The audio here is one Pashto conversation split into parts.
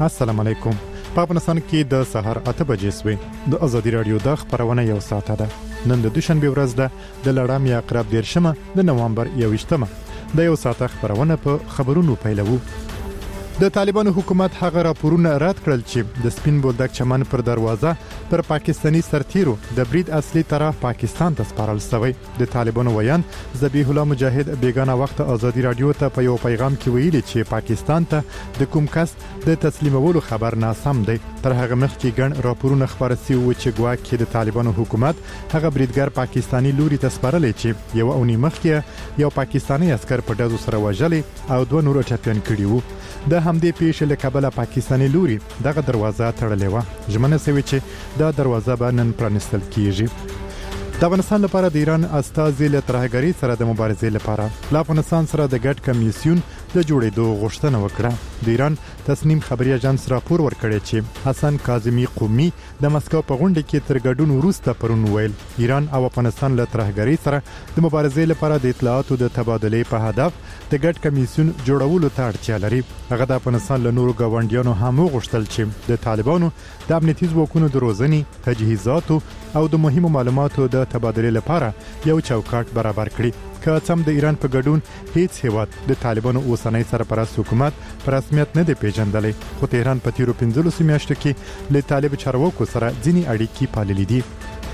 السلام علیکم. په افغانستان کې د سحر 8 بجې سوې د ازادي رادیو د خبرونه یو ساعت ده. نن د دوشنبه ورځ ده د لړم یا اقرب 10 د نوامبر 21 د یو ساعت خبرونه په خبرونو پیلوو. د طالبانو حکومت هغه راپورونه رد کړل چې د سپین بولدک چمن پر دروازه پر پاکستانی سرتیرو د برید اصلي طرف پاکستان ته سپارل شوی. د طالبانو ویان ذبیح الله مجاهد بیگانه وخت ازادي رادیو ته په یو پیغام کې ویلي چې پاکستان ته د کوم کس د تسلیمولو خبر ناسم دی. تر هغه مخکې ګڼ راپورونه خبر شوي و چې ګواکې د طالبانو حکومت هغه بریدګر پاکستانی لوري ته سپارل چې یو اونۍ مخکې یو پاکستانی عسكر په دازو سره وژلي او دوه نور ټپيان کړي وو. د همدې پیښې له کبله پاکستانی لوري دغه دروازه تړلې و. ژمنه شوې چې دا دروازه به نن پرانستل کیږي. د افغانستان لپاره د ایران استازي له ترهګری سره د مبارزې لپاره له افغانستان سره د ګډ کمیسیون د جوړېدو غوښتنه وکړه. د ایران تصنیم خبري اژانس راپور ورکړی چې حسن کاظمی قومي د مسکو په غونډه کې تر ګډون وروسته پرون ویل ایران او افغانستان له ترهګری سره د مبارزې لپاره د اطلاعاتو د تبادلې په هدف د ګډ کمیسیون جوړولو ته اړتیا لري. هغه د افغانستان له نورو غونډیانو هم غوښتل چې د طالبانو د امنیتي ځواکونو د روزنې، تجهیزاتو او د مهمو معلوماتو د تبادلې لپاره یو چوکاټ برابر کړي. که څم د ایران په ګډون هیڅ هیواد د طالبانو اوسنۍ سرپرست حکومت پر رسمیت نه دی پیژندلی، خو تهران په تیرو 15 میاشتو کې له طالب چارواکو سره ځینی اړیکې پاللې دي.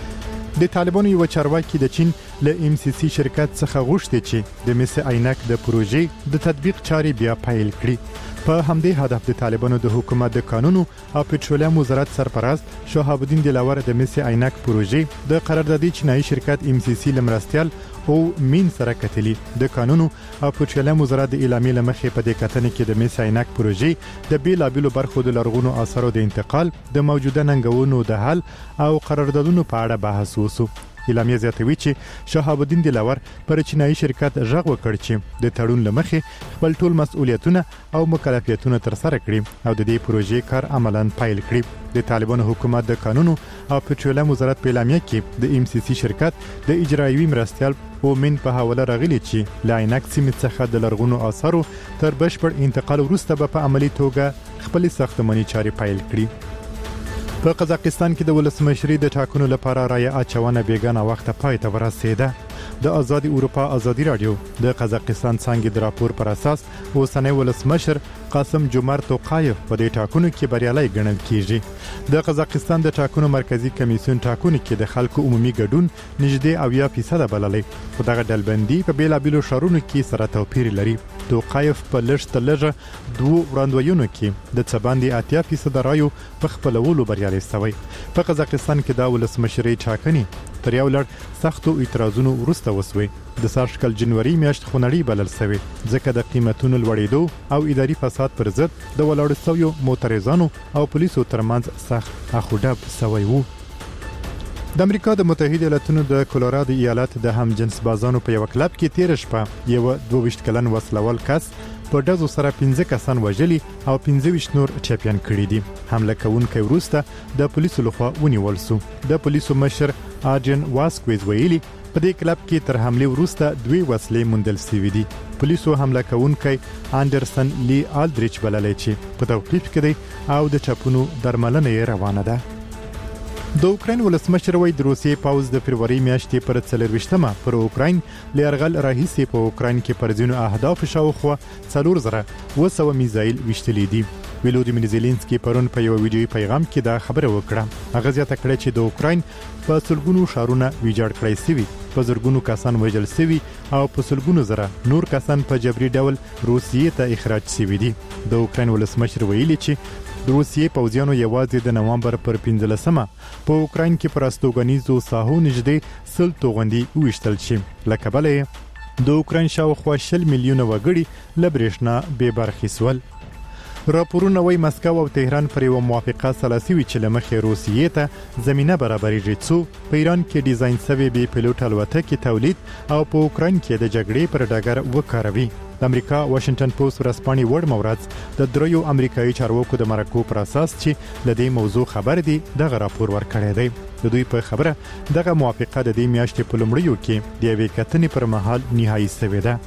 د طالبانو یو چارواکي د چین له MCC شرکت څخه غوښتي چې د مس عینک د پروژې د تطبیق چارې بیا پیل کړي. په همدې هدف د طالبانو د حکومت د قانونو او پټرولیم وزارت سرپرست شهاب الدین دلاور د مس عینک پروژې د قراردادي چینایي شرکت MCC لمرستيال او مين سره کتلی. د قانونو او پټرولیم وزارت د اعلامیې لمخې په دې کتنې کې د مس عینک پروژې د بیلابیلو برخو د لرغونو آثارو د انتقال، د موجوده ننګونو د حل او قراردادونو په اړه بحث وشو. اعلامیه زیاتوي چې شهاب الدین دلاور پر چینایي شرکت غږ وکړ چې د تړون لمخې خپل ټول مسؤلیتونه او مکلفیتونه تر سره کړي او د دې پروژې کار عملاً پیل کړي. د طالبانو حکومت د قانونو او پټرولیم وزارت په اعلامیه کې د MCC شرکت د اجرایوي مرستيال او من په حواله راغلي چې لاینک سیمه څخه د لرغونو آثارو تر بشپړ انتقال وروسته به په عملی توګه خپل ساختماني چارې پیل کړي. په قزاقستان کې د ولسمشرۍ د ټاکنو لپاره رای اچونه بیگانه وخت پای ته ورسیده. د آزادي اروپا ازادي رادیو د قزاقستان څنګه د راپور پر اساس اوسنۍ ولسمشر قاسم جومارت توقایف په دې ټاکنو کې بریالي ګڼل کیږي. د قزاقستان د ټاکنو مرکزی کمیسیون ټاکنو کې د خلکو عمومي ګډون نږدې 80% بللی، خو دغه ډلبندي په بیلابیلو شهرونو کې سره توپیر لري. توقایف په لږ لږه دوه وړاندوینو کې د څباندې 80% رایو په خپلولو بریالي شوی. په قزاقستان کې د ولسمشرۍ ټاکنې تر یو لړ سختو اعتراضونو وروسته وسوي. د سارشکل جنوري میاشت خونړی بلل شوی ځکه د قیمتونو لوړېدو او اداري فساد پر ضد د ولاړو سویو معترضانو او پولیسو ترمنځ سخت اخوډب شوی وو. د امریکا د متحده ایالاتونو د کولورادو ایالت د هم جنس بازانو په یو کلب کې تیر شپه یو 22 کلن وسلوال کس په دزو سره 15 کسان وژلي او 15 نور ټپيان کړي دي. حمله کوونکی وروسته د پولیسو لخوا ونیول شو. د پولیسو مشر آجن واسکویز ویلي په دې کلب کې تر حمله وروسته دوی وسلې موندل شوې دي. پولیسو حمله کوونکی اندرسن لی آلدریچ بللی چې په توقیف کې دی او د چاپونو درملنه روانه ده. د اوکراین ولسمشر وایي د روسیې پاوز د فروری میاشتې پر 24مه پر اوکراین لرغل راهیسي په اوکراین کې پر ځینو اهداف شاوخوا 4200 میزایل وشتلې دي. ولودیمیر زيلنسکي پرون په یو ویډیوي پیغام کې دا خبره وکړه. هغه زیاته کړه چې د اوکراین په سلګونو شهرونه ویجاړ کړای شوي، په زرګونو کسان وژل شوي او په سلګونو زره نور کسان په جبري ډول روسیې ته اخراج شوي دي. د اوکراین ولسمشر ویلي چې د روسیې پوځیانو یوازې د نوامبر پر 15مه په اوکراین کې پر استوګنیزو ساحو نږدې 100 توغندي وشتل شي. لکه بلې د اوکراین شاوخوا 10 میلیونه وګړي له برېښنا بې برخې سول. راپورونه وايي مسکو او تهران پر یو موافقه سلاسي چې لمخې روسیې ته زمينه برابرېږي چې په ایران کې ډیزاین شوی بي پيلوټ الوتکې تولید او په اوکراین کې د جګړې پر ډګر وکاروي. د امریکا واشنگټن پوسټ ورځپاڼې وړ مورز د دریو امریکایي چارواکو د مرکو پر اساس چې لدې موضوع خبر دي دغه راپور ورکړی دی. د دوی په خبره دغه موافقه د دې میاشتې په لومړیو کې د یوې کتنې پر مهال نهایی شوې ده.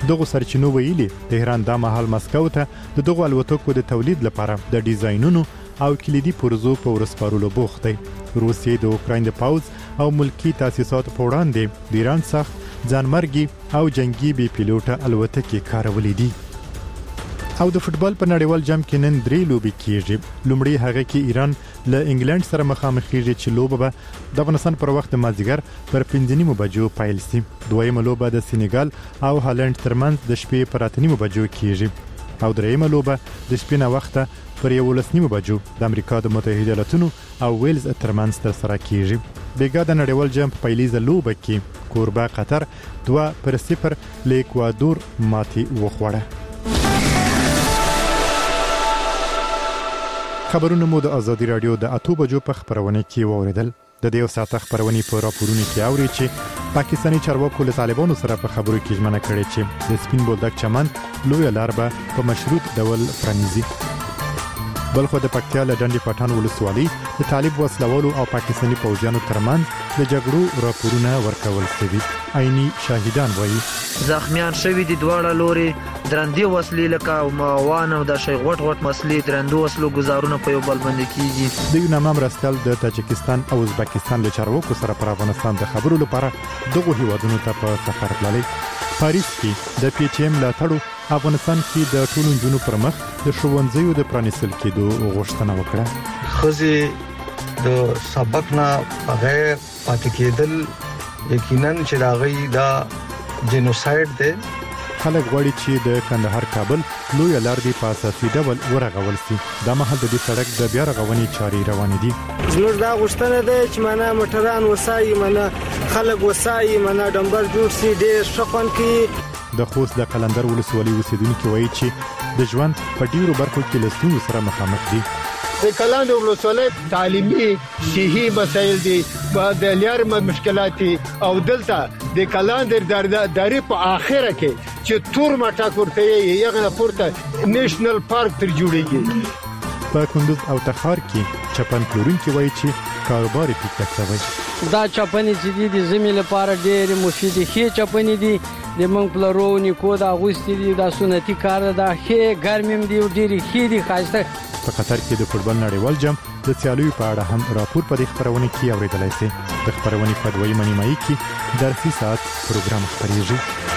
دغه سرچینو ویلي تهران د مهال مسکو ته د دغه الوتکو د تولید لپاره د ډیزاینونو او کلیدي پروژو په ورسپارلو بوخت دی. روسیې د اوکراین د پاوز او ملکی تاسیساتو په وړاندې د ایران سخت ځانمرګي او جنگي بي پیلوټه الوتکې کارولې دي. او د فوتبال په نړیوال جام کې نن 3 لوبې کیږي. لومړی هغه کې ایران له انګلند سره مخامخ کیږي چې لوبه به د افغانستان پر وخت مازیګر پر 5:30 بجو پیل شي. دویمه لوبه د سینیګال او هالند ترمنځ د شپې پر 8:30 بجو کیږي او دریمه لوبه د شپې نه وخته پر 11:30 بجو د امریکا د متحده ایالاتونو او ویلز ترمنځ ترسره کیږي. بیګا د نړیوال جام په پیلیزه لوبه کې کوربه قطر 2-0 له اکوادور ماتي وخوړه. خبرونه مو د ازادي رادیو د 8 بجو په خبرونه کې ووریدل. د دې ساعت خبرونه په راپورونو کې اوري چې پاکستاني چارواکو له طالبانو سره په خبرو کې ژمنه کړې چې د سپین بولدک چمن لوی لاربه په مشروط ډول پرانیزي. بلخو د پکتیا له ډنډي پټان ولسوالۍ د طالب وسلوالو او پاکستاني پوځیانو ترمنځ د جګړو راپورونه ورکول شوي. عیني شاهدان وایي زخمیان شوی دي دواړه لوري درندې وسلې لکه موان او د شي غټ مسلې درندو وسلو گزارونه په یو بل باندې کیږي. د یونام مرستل د تاجکستان او ازبکستان له چارواکو سره پر افغانستان د خبرو لپاره دغه هیوادونو ته په سفر تللی. پاریس کې د پی ایچ ایم لاتړو افغانستان کې د ټولو جنونو پر مخ د شوونځیو د پرانیستل کېدو غوښتنه وکړه. خزي د سبق نه بغیر پاتې کېدل یقینا چې راغی دا جنوساید دی. خلک غواړي چې د کندهار کابل لوی لار دی په اساسي ډول ورغول شي. د مهال د دې سړک د بیا رغونې چارې روانې دي. زموږ دا غوښتنه ده چې معنا موټران وسایي معنا خلک وسایي معنا ډمبر جوړ شي ډېر شخون کې. د خوست د قلندر ولسوالۍ اوسیدونکو وایي چې د ژوند په ډیرو برخو کې له ستونزو سره مخامخ دي. د قلندر ولسوالۍ تعلیمي صحي مسایل دي د لار مشکلات او دلته د قلندر درې په اخره کې چې تور مټا کوته یې یغه پورته نېشنل پارک تر جوړیږي. په کندوز او تخار کې چپن پلورونکي وایي چې کاروبار یې پیکه دا چپنې چې دي زمي لپاره ډېر مفید دي. چپنې دي د مونږ پلورونکو کو دا غوستي دي دا سنتي کار ده هي ګرمیم دي ډېر خې دي خاصه. په قطر کې د فوتبال نړیوال جام د سیالیو په اړه هم راپور په دې خبرونه کې اوریدلای شئ. د خبرونه په دویمه نیمایي کې درسي ساعت پروګرام خبريږي.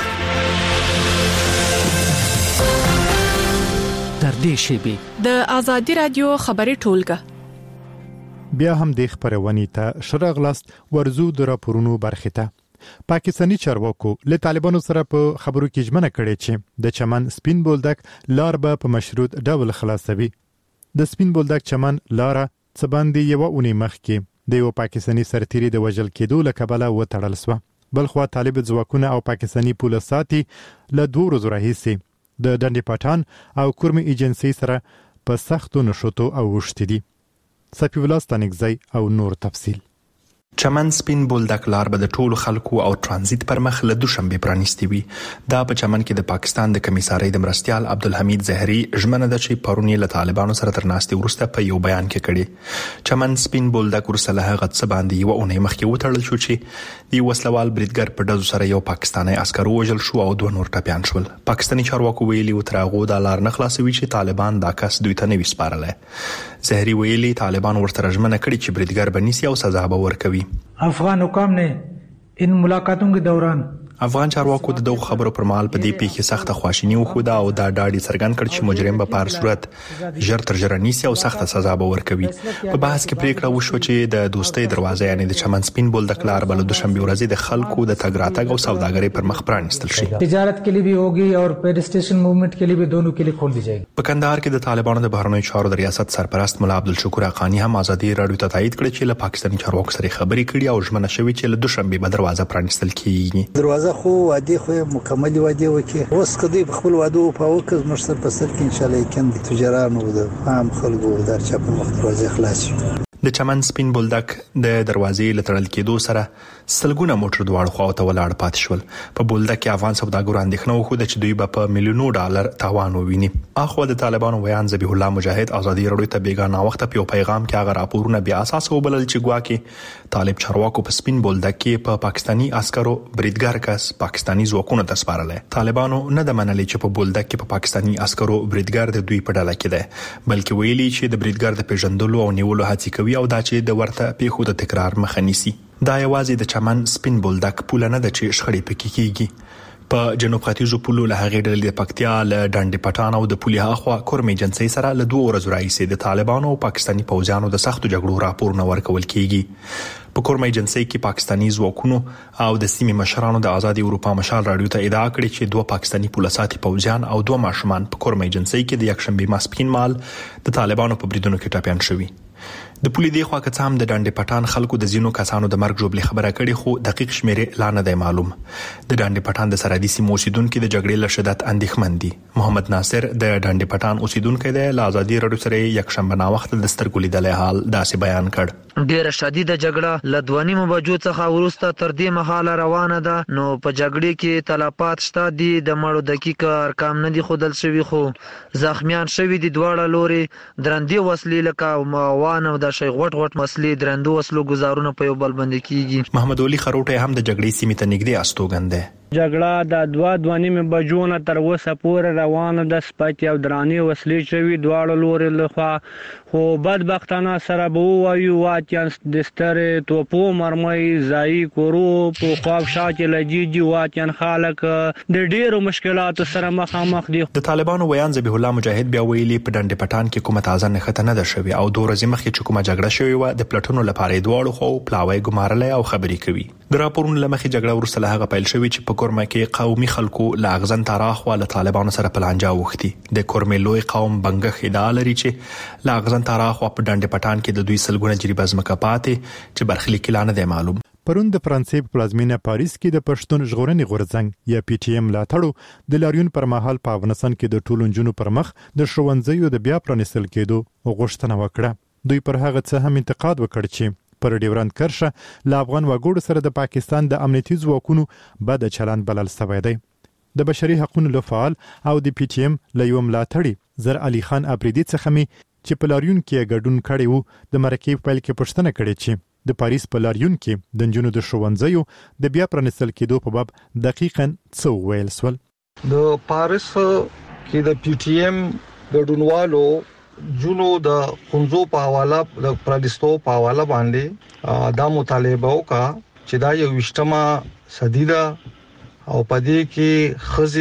در دې شی د ازادي رادیو خبري ټولګه بیا هم د خبرونه ته شرغلاست ورزو د راپورونو برخه ته. پاکستاني چارواکو له طالبانو سره په خبرو کې ژمنه کړې چې د چمن سپین بولدک لار به په مشروط ډول خلاصوي. د سپین بولدک چمن لار څه باندې یو اونۍ مخکې د یو پاکستاني سرتیري د وژل کېدو له کبله وتړل شو. بلخو طالب ځواکونه او پاکستاني پولیساتي له 2 ورځې راهیسې د ډنډي پټان او کورمي ایجنسی سره په سختو نشوتو او وشت دي. صفی الله ستانګزی او نور تفصیل. چمن سپین بولدک لار به د ټولو خلکو او ترانزیت پر مخ له دوشنبه پرانیستی وي. دا په چمن کې د پاکستان د کمیسارۍ د مرستيال عبدالحمید زهري ژمنه ده چې پرونی له طالبانو سره ترناستي ورسته په یو بیان کې کړي. چمن سپین بولدک ورسله هغه څه باندې یو اونۍ مخکې وتړل شو چې دی وسلوال بریدګر په دزو سره یو پاکستاني عسكر وژل شو او 2 نور ټپيان شول. پاکستاني چارواکو ویلي و ترغو د لار نه خلاصوي چې طالبان دا کس دوی ته نه وسپارله. زهري ویلي طالبان ورته ژمنه کړې چې بریدګر بنسي او سزا به ورکوي. افغان حکام نے ان ملاقاتوں کے دوران افغان چارواکو د دغه خبرو پر مهال په دې پیښه سخته خواشینی وخوده او دا ډاډي څرګند کړ چې مجرم به په صورت ژر تر ژره نیسي او سخته سزا به ورکوي. په بحث کې پریکړه وشو چې د دوستۍ دروازه یعنی د چمن سپین بولدک لار بل دوشنبه ورځ د خلکو د تګ راتګ او سوداګرۍ پر مخ پرانستل شي. تجارت के लिए भी होगी और पेडिस्ट्रेशन मूवमेंट के लिए भी दोनों के लिए खोल दी जाएगी. په کندهار کې د طالبانو د بهرنیو چارو د ریاست سرپرست مولا عبدالشکور اقانی هم ازادي رادیو ته تایید کړ چې له پاکستاني چارواکو سره خبرې کړي او ژمنه شوې چې له دوشنبه به دروازه پرانستل کیږي. دروازه خو عادي خو مکمل وادي وکي اوس کدی خپل وادو په وکز مشر په سر کې ان شاء الله کېند تجارانو د عام خلکو د چاپ وخت روزه خلاص. د چمن سپین بولدک د دروازې لتړل کېدو سره سلګونه موټر دواړو خواته ولاړ پات شول. په بولدک کې افغان سوداګرو اندېښنه وکړه چې دوی به په میلیونو ډالر تاوان وویني. اخو د طالبانو ویان ذبیح الله مجاهد ازادي راډیو ته بیګانه وخت په پیغام کې هغه راپورونه بیا اساس وبلل چې ګواکې طالب چارواکو په سپین بولدک کې په پاکستانی عسکرو بریدګر کس پاکستانی ځواکونو ته سپارل. طالبانو نه د منلې چې په بولدک کې په پاکستانی عسکرو بریدګر د دوی په ډله کې ده، بلکې ویلي چې د بریدګر د پیژندلو او نیولو هڅې کوي او دا چې د ورته پیښو د تکرار مخه نیسي. دا یوازې د چمن سپین بولدک پوله نه ده چې شخړې پکې کیږي. په جنوب ختیځو پولو له هغې ډلې د پکتیا له ډنډ پټان او د پولي هاخوا کورمې جنسي سره له 2 ورځو راهیسې د طالبانو او پاکستانی پوځیانو د سختو جګړو راپورونه ورکول کیږي. په کورمې جنسي کې پاکستانی ځواکونو او د سیمې مشرانو د آزادي اروپا مشال رادیو ته ادعا کړې چې 2 پاکستانی پولیساتي پوځیان او 2 ماشومان په کورمې جنسي کې د یکشنبه ماسپښین مال د طالبانو په بریدونو کې ټاپیان شوي. د پولی دی خوا که هم د ډنډ پټان خلکو د زینو کسانو د مرګ جوړلې خبره کړي، خو دقیق شمیرې لا نه دی معلوم. د ډنډ پټان د سرحدي سیمو اوسیدونکو د جګړې له شدت اندېښمن دي. محمد ناصر د ډنډ پټان اوسیدونکو دی له آزادي راډیو سره یکشنبه نا وخت د سترګو لیدلې حال داسې بیان کړ. ډیره شدیده جګړه له 2.5 بجو څخه وروسته تر دې مهاله روانه ده. نو په جګړې کې تلفات شته دي، د مړو دقیق ارقام نه دي ښودل شوي، خو زخمیان شوي دي. دواړه لوري درندې وسلې لکه موان او د شي غټ مسلې درندو وسلو گزارونه په یو بل باندې کیږي. محمد علي خروټه هم د جګړې سیمې ته نږدې استوګن دی. جګړه د 2.5 بجو نه تر اوسه پورې روانه ده. سپکې او درانې وسلې شوي دواړو لوري لخوا، خو بدبختانه سره به ووایو واچان د سترې توپو مرمۍ ځایي کورو په خواف شاته لجیجي واچان خلک د ډیرو مشکلاتو سره مخامخ دي. د طالبانو ویان ذبیح الله مجاهد بیا ویلي په ډنډ پټان کې کومه تازه نښته نه ده شوې او 2 ورځې مخکې چې کومه جګړه شوې و د پلټونو لپاره دواړو خو پلاوی ګمارلې او خبرې کوي. د راپورونو لمخې جګړه ورسره له هغه پیل شوې چې په کورمه کې قومي خلکو له اغزن تاراخ له طالبانو سره پلانجا وختي. د کورمه لوی قوم بنګخ ادعا لري چې له اغزن تاراخ په ډنډ پټان کې د دوی سلګونه جریبه ځمکه پاتې چې برخلیک لا نه دی معلوم. پرون د فرانسې په پلازمینه پاریس کې د پښتون ژغورنې غورځنګ یا پی ټی ایم ملاتړو د لاریون پر مهال په افغانستان کې د ټولو نجونو پر مخ د ښوونځیو د بیا پرانیستل کېدو غوښتنه وکړه. دوی پر هغه څه هم انتقاد وکړ چې پر ډیورند کرښه له افغان وګړو سره د پاکستان د امنیتي ځواکونو بد چلند بلل شوی دی. د بشري حقوقو لفعال او د پی ټی ایم له یو ملاتړي زر علي خان ابریدي څخه می چې په لاریون کې ګډون کړي وو د مرکې په پیل کې پوښتنه کړې چې د پاریس په لاریون کې د نجونو د ښوونځیو د بیا پرانیستل کېدو په باب دقیقاً څه ویل سول. د پاریس کې د پی ټی ایم ګډونوالو جنو د خنزو په حواله د پرانیستو په حواله باندې دا مطالبه وکړه چې دا یو وشتمه صدی ده او پدې کې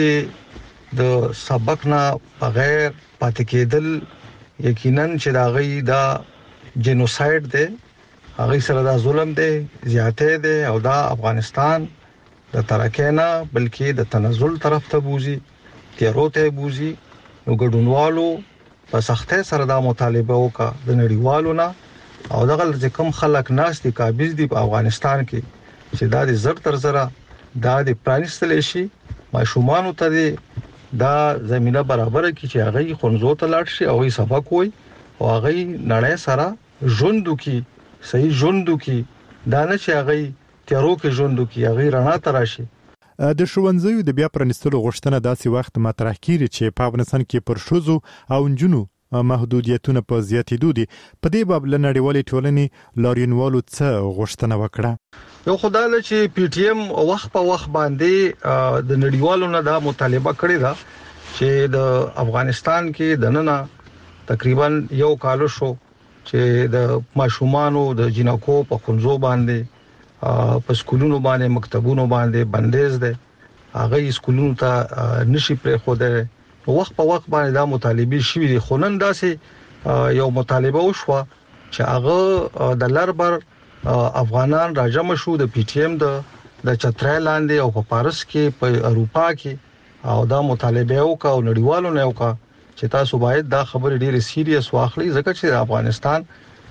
خزي د سبق نه بغیر پاتې کېدل یقینا چې دا غي دا جنوساید دی، هغه سره دا ظلم دی، زیاته دی او دا افغانستان د ترکینا بلکې د تنزل طرف ته بوزي، تیرو ته بوزي. نو ګډونوالو په سختۍ سره دا مطالبه وکړه د نړیوالو نه او دغه چې کوم خلک ناس دي قابض دي په افغانستان کې چې دا د زر تر زره دا د پرانیستل شي ماشومان ته دا زمينه برابر کی چې هغه خنزو ته لاړ شي او سبق وي او هغه نړۍ سره ژوندو کی صحیح ژوندو کی دا نه چې هغه تیرو کې ژوندو کی هغه رڼا تراشي. د ښوونځیو د بیا پرانیستلو غوښتنه داسې وخت مطرح کیږي چې په افغانستان کې پر ښځو او نجونو محدودیتونه په زیاتېدو دي. په دې باب له نړیوالې ټولنې لاریونوالو څه غوښتنه وکړه؟ یو خدای چې پی ټی ایم وخت په وخت باندې د نړیوالو نه دا مطالبه کړې ده چې د افغانستان کې د نن تقریبا یو کال شو چې د ماشومانو د جنکو په خنزو باندې په سکولونو باندې مکتبونو باندې بندیز ده، هغه سکولونو ته نشي پرې خوده. وخت په وخت باندې دا مطالبه شوې دي، خو نن داسې یو مطالبه وشوه چې هغه د لربر افغانان راجم شو د پی ټی ایم د چترای لاندې او په پاریس کې په اروپا کې او دا مطالبه وکړه او نړیوالو نه وکړه چې تاسو باید دا خبره ډیره سیریس واخلئ ځکه چې افغانستان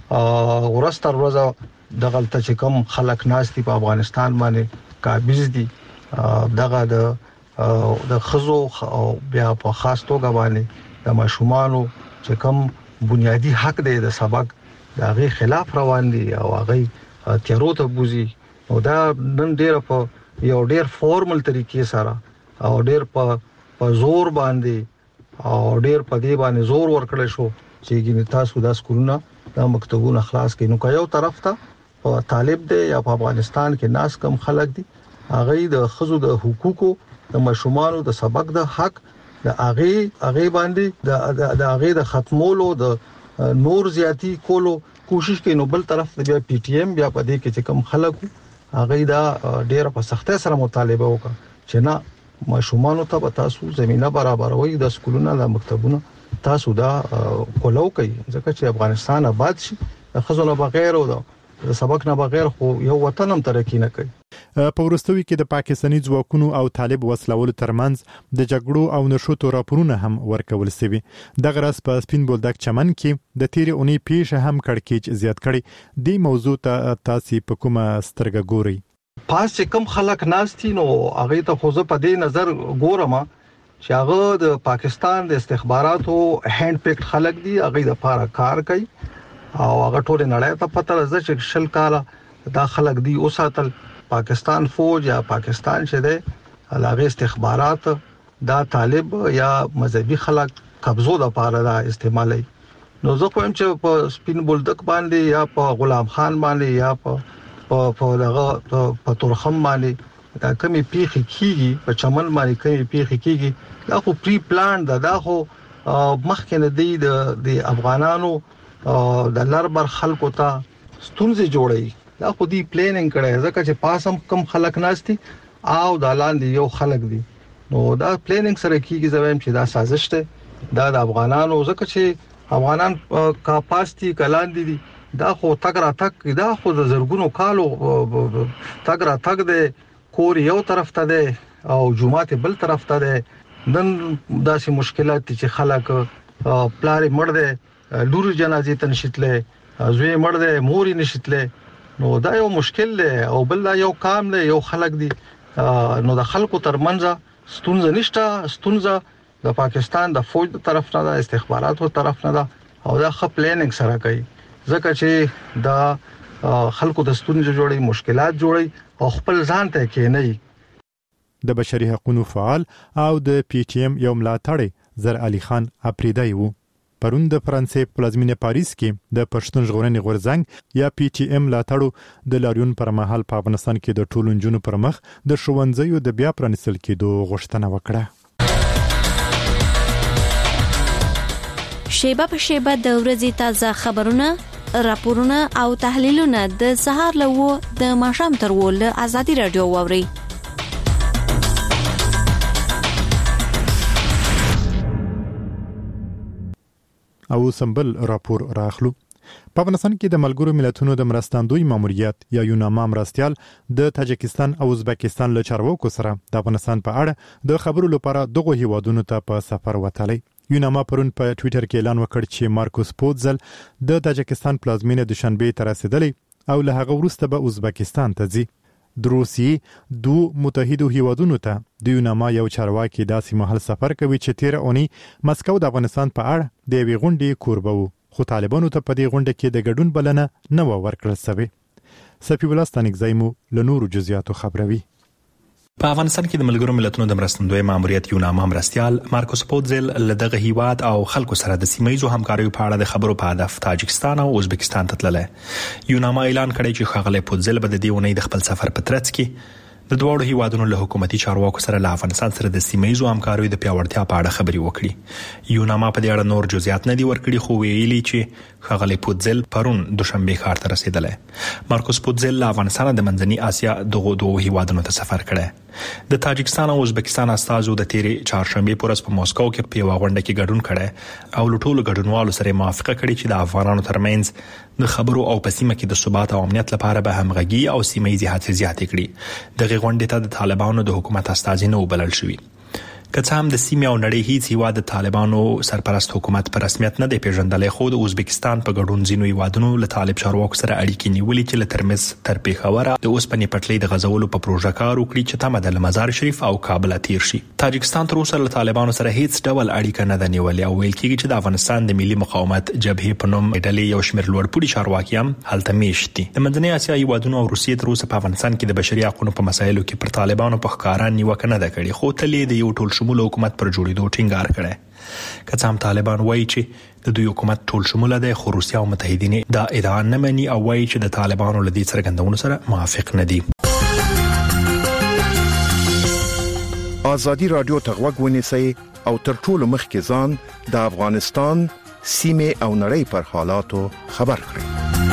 ورستر ورځ د غلطه چې کوم خلک ناس دي په افغانستان باندې قابض دي دغه د خزو او بیا په خاص توګه باندې د ماشومانو چې کوم بنیادی حق دی د سبق د هغه خلاف روان دي او هغه تیرو ته بوزي. نو دا نن ډیر په یو ډیر فارمل طریقې سره او ډیر په زور باندې او ډیر په دې باندې زور ورکړل شو چې ګینه تاسو د سکولونو د مکتبونو خلاص کړي. نو که یو طرف ته طالب دی یا په افغانستان کې ناس کم خلک دي هغه د خزو د حقوقو د مشرومانو د سبق د حق د هغه باندې د هغه د ختمولو د نور زیاتی کولو کوشش کوي. نو بل طرف د پی ټی ایم بیا په دې کې چې کم خلک هغه دا ډیر په سختۍ سره مطالبه وکړه چې نه مشرومانو ته تاسو زمينه برابروي د سکولونو د مکتبونو تاسو دا کولو کوي ځکه چې افغانستان آباد شي خزونه بغیر او د سبق نه بغیر خو یو وطن هم ترقی نه کوي. په ورستوي کې د پاکستاني ځواکونو او طالب وسلوالو ترمنځ د جګړو او نشوتو راپورونه هم ورکول شوي. د غرس په سپین بولدک چمن کې د تیرې اونۍ پیښه هم کړکېچ زیات کړي. د موضوع ته تاسو په کومه سترګه ګورئ؟ پاس چې کم خلک ناشتي نو هغه ته خو زه په دې نظر ګورم چې هغه د پاکستان د استخباراتو هند پکټ خلک دي هغه د لپاره کار کوي او هغه ټول نړۍ ته پته راځي چې شل کاله دا خلک دي اوساتل پاکستان فوج یا پاکستان چې ده هغه استخبارات دا طالب یا مذهبي خلک قبضو د لپاره دا استعمالي. نو زه کوم چې په سپین بولدک باندې یا په غلام خان باندې یا په دغه په تورخم باندې دا کمی پیخي کیږي په چمن باندې کمی پیخي کیږي دا خو پری پلان دا خو مخکې نه دی د افغانانو د لربر خلکو ته ستونزې جوړي دا خو دی پلانینګ کړي ځکه چې پاسم کم خلک ناشتي او د لاندې یو خلک دي. نو دا پلانینګ سره کیږي زویم چې دا سازش ده دا د افغانانو ځکه چې افغانان کاپاسټي کلاندې دي دا خو تګ را تګ دا خو د زرګونو کالو تګ را تګ دی کور یو طرف ته دی او جمعه بل طرف ته دی. نن داسې مشکلات چې خلک پلار مړ دی لور جنازې ته نشیتله زوی مړ دی مور یې نشیتله نو دا یو مشکل دی او بل دا یو کام دی یو خلک دی نو د خلکو ترمنځ ستونزه نشته ستونزه د پاکستان د فوج طرف نه د استخباراتو طرف نه او دا خپل پلانینګ سره کوي ځکه چې دا خلکو د ستونزې جوړي مشکلات جوړي او خپل ځان ته کې نه. د بشري حقوقو فعال او د پی ټی ایم یو ملاتړی زر علي خان اپریدای وو. پرون د فرانسې پلازمینه پاریس کې د پښتون ژغورنې غورځنګ یا پی ټی ایم ملاتړو د لاریون پر مهال په افغانستان کې د ټولو نجونو پر مخ د ښوونځیو د بیا پرانیستل کېدو غوښتنه وکړه. شیبه په شیبه د ورځې تازه خبرونه راپورونه او تحلیلونه د سهار له د ماښام تر ول ازادي رادیو ووري. او سمبل راپور راخلو. په افغانستان کې د ملګرو ملتونو د مرستندوی ماموریت یا یوناما مرستيال د تاجکستان او ازبکستان له چارواکو سره د افغانستان په اړه د خبرو لپاره دغه هیوادونو ته په سفر وتلی. یوناما پرون په ټوئیټر کې اعلان وکړ چې مارکوس پوتزل د تاجکستان پلازمینه دوشنبه ته رسیدلی او له هغه وروسته به ازبکستان ته ځي. د روسیې دو متحدو هیوادونو ته د یوناما یو چارواکي داسې مهال سفر کوي چې تیر اونۍ مسکو د افغانستان په اړه د یوې غونډې کوربه وو خو طالبانو ته په دې غونډه کې د ګډون بلنه نه ورکړل شوې. صفی الله ستانګزایمو له نورو جزئیاتو خبروي. په افغانستان کې د ملګرو ملتونو د مرستندوی ماموریت یوناما مرستيال مارکوس پوتزل له دغه هیواد او خلکو سره د سیمایي همکاریو په اړه د خبرو په هدف تاجکستان او ازبکستان ته تللی. یوناما اعلان کړی چې ښاغلی پوتزل به د دې اونۍ د خپل سفر په ترڅ کې د دوه هیوادونو له حکومتي چارواکو سره له افغانستان سره د سیمایي همکاریو د پیاوړتیا په اړه خبري وکړي. یوناما په دې اړه نور جزئیات نه دي ورکړي خو ویلي چې ښاغلی پوتزل پرون دوشنبه ښار ته رسیدلی. مارکوس پوتزل له افغانستان د منځني اسیا دغه دوه هیوادونو ته سفر کړی. د تاجکستان او ازبکستان استازو د تیرې چهارشنبه پورس په موسکو کې په یو غونډه کې ګډون کړي او له ټولو ګډونوالو سره موافقه کړې چې د افغانانو ترمنځ د خبرو او په سیمه کې د ثبات او امنیت لپاره به همغږي او سیمه ییزې هڅې زیاتې کړي. دغه غونډې ته د طالبانو د حکومت استازي نه وبلل شوي. که څه هم د سیمې او نړۍ هیڅ هیواد د طالبانو سرپرست حکومت په رسمیت نه دی پیژندلی، خو د ازبکستان په ګډون ځینو هیوادونو له طالب چارواکو سره اړیکې نیولې چې له ترمز تر پیښوره د اوسپنې پټلۍ د غځولو په پروژه کار وکړي چې تمه ده له مزار شریف او کابل تیر شي. تاجکستان تر اوسه له طالبانو سره هیڅ ډول اړیکه نه ده نیولې او ویل کېږي چې د افغانستان د ملي مقاومت جبهې په نوم ډلې یو شمېر لوړپوړي چارواکي هم هلته میشت دي. د منځنۍ اسیا هیوادونو او روسیې تر اوسه په افغانستان کې د بشري حقوقو په مسایلو کې پر طالبانو په ښکاره نیوکه نه ده کړې، خو تل یې د یو ټول شموله حکومت پر جوړېدو ټینګار کړی. که څه هم طالبان وایي چې د دوی حکومت ټول شموله دی، خو روسیه او متحدین دا ادعا نه مني او وایي چې د طالبانو له دې څرګندونو سره موافق نه دي. آزادی رادیو ته غوږ ونیسئ او تر ټولو مخکې ځان د افغانستان سیمې او نړۍ پر حالاتو خبر کړئ.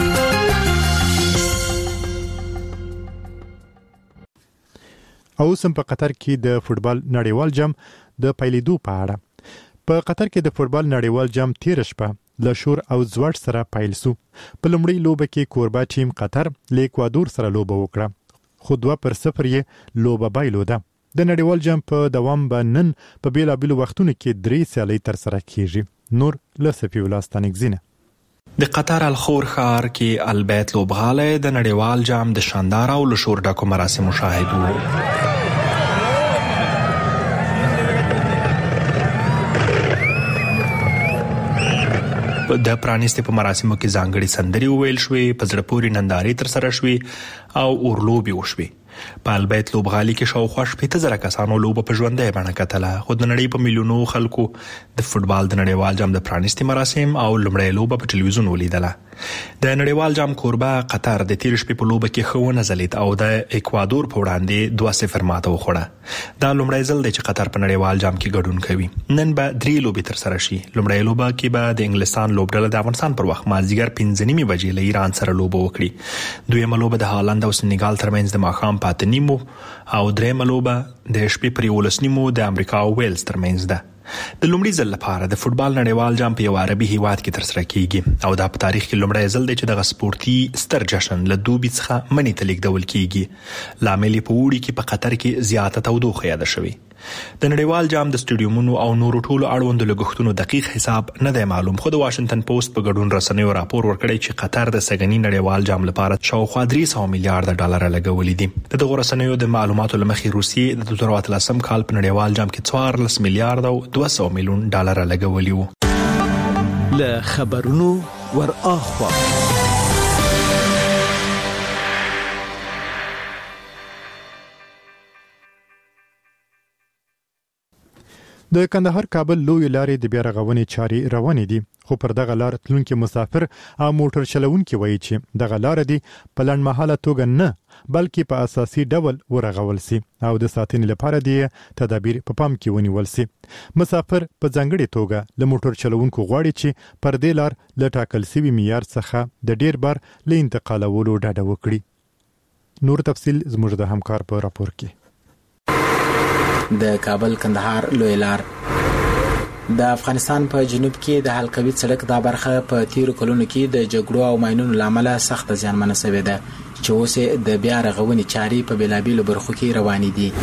اوس هم په قطر کې د فوتبال نړیوال جام د پیلېدو په اړه. په قطر کې د فوتبال نړیوال جام تیر شپه له شور او زوړ سره پیل سو. په لومړۍ لوبه کې کوربه ټیم قطر له اکوادور سره لوبه وکړه، خو 2-0 یې لوبه بایلوده. د نړیوال جام په دوام به نن په بیلابیلو وختونو کې 3 سیالۍ تر سره کیږي. نور له صفی ولاستانګزینه. د قطر الخور ښار کې البیت لوبغالی د نړیوال جام د شاندار او له شور ډکو مراسمو شاهد و. د پرانیستې په مراسمو کې ځانګړي سندرې وویل شوې، په زړه پورې نندارې تر سره شوې او اورلوبې وشوې. په البیت لوبغالي کې شاوخوا 15,000 کسانو لوبه په ژوندۍ بڼه کتله، خو د نړۍ په میلیونو خلکو د فوتبال د نړیوال جام د پرانیستې مراسم او لومړۍ لوبه په ټلویزیون ولیدله. د نړیوال جام کوربه قطر د تیر شپې په لوبه کې ښه ونه ځلید او د اکوادور په وړاندې 2-0 ماته وخوړه. دا لومړی ځل دی چې قطر په نړیوال جام کې ګډون کوي. نن به 3 لوبې تر سره شي. لومړی لوبه کې به د انګلستان لوبډله د افغانستان پر وخت مازدیګر 5:30 بجې له ایران سره لوبه وکړي. دویمه لوبه د هالند او سنیګال ترمنځ د ماښام په 8:30 او دریمه لوبه د شپې پر 11:30 د امریکا او ویلز ترمنځ ده. د لومړي ځل لپاره د فوتبال نړیوال جام په یو عربي هیواد کې تر سره کیږي او دا په تاریخ کې لومړی ځل دی چې دغه سپورتي ستر جشن له دوبي څخه منی ته لیږدول کیږي. لامل یې په اوړي کې په قطر کې زیاته تودوخه یاده شوې. د نړیوال جام د سټیډیومونو او نورو ټولو اړوندو لګښتونو دقیق حساب نه دی معلوم، خو د واشنگټن پوسټ په ګډون رسنیو راپور ورکړی چې قطر د سږني نړیوال جام لپاره شاوخوا 300 میلیارډ ډالر لګولي دي. د دغو رسنیو د معلوماتو له مخې روسیې د 2013 کال په نړیوال جام کې 14 میلیارډ او 200 میلیون ډالر لګولي وو. له خبرونو ور اخوا د کندهار کابل لوی لارې د بیا رغونې چارې روانې دي، خو پر دغه لار تلونکي مسافر او موټر چلونکي وایي چې دغه لار دي په لنډمهاله توګه نه بلکې په اساسي ډول ورغول سي او د ساتنې لپاره دي تدابیر په پام کې ونیول سي. مسافر په ځانګړي توګه له موټر چلونکو غواړي چې پر دې لار له ټاکل شوي معیار څخه د ډیر بار له انتقالولو ډډه وکړي. نور تفصیل زموږ د همکار په راپور کې. د کابل کندهار لوی لار د افغانستان په جنوب کې د حلقوي سړک دا برخه په تیرو کلونو کې د جګړو او ماینونو لامل سخت زیانمنه شوې ده چې اوس د بیا رغونې چارې په بیلابیلو برخو کې روانې دي.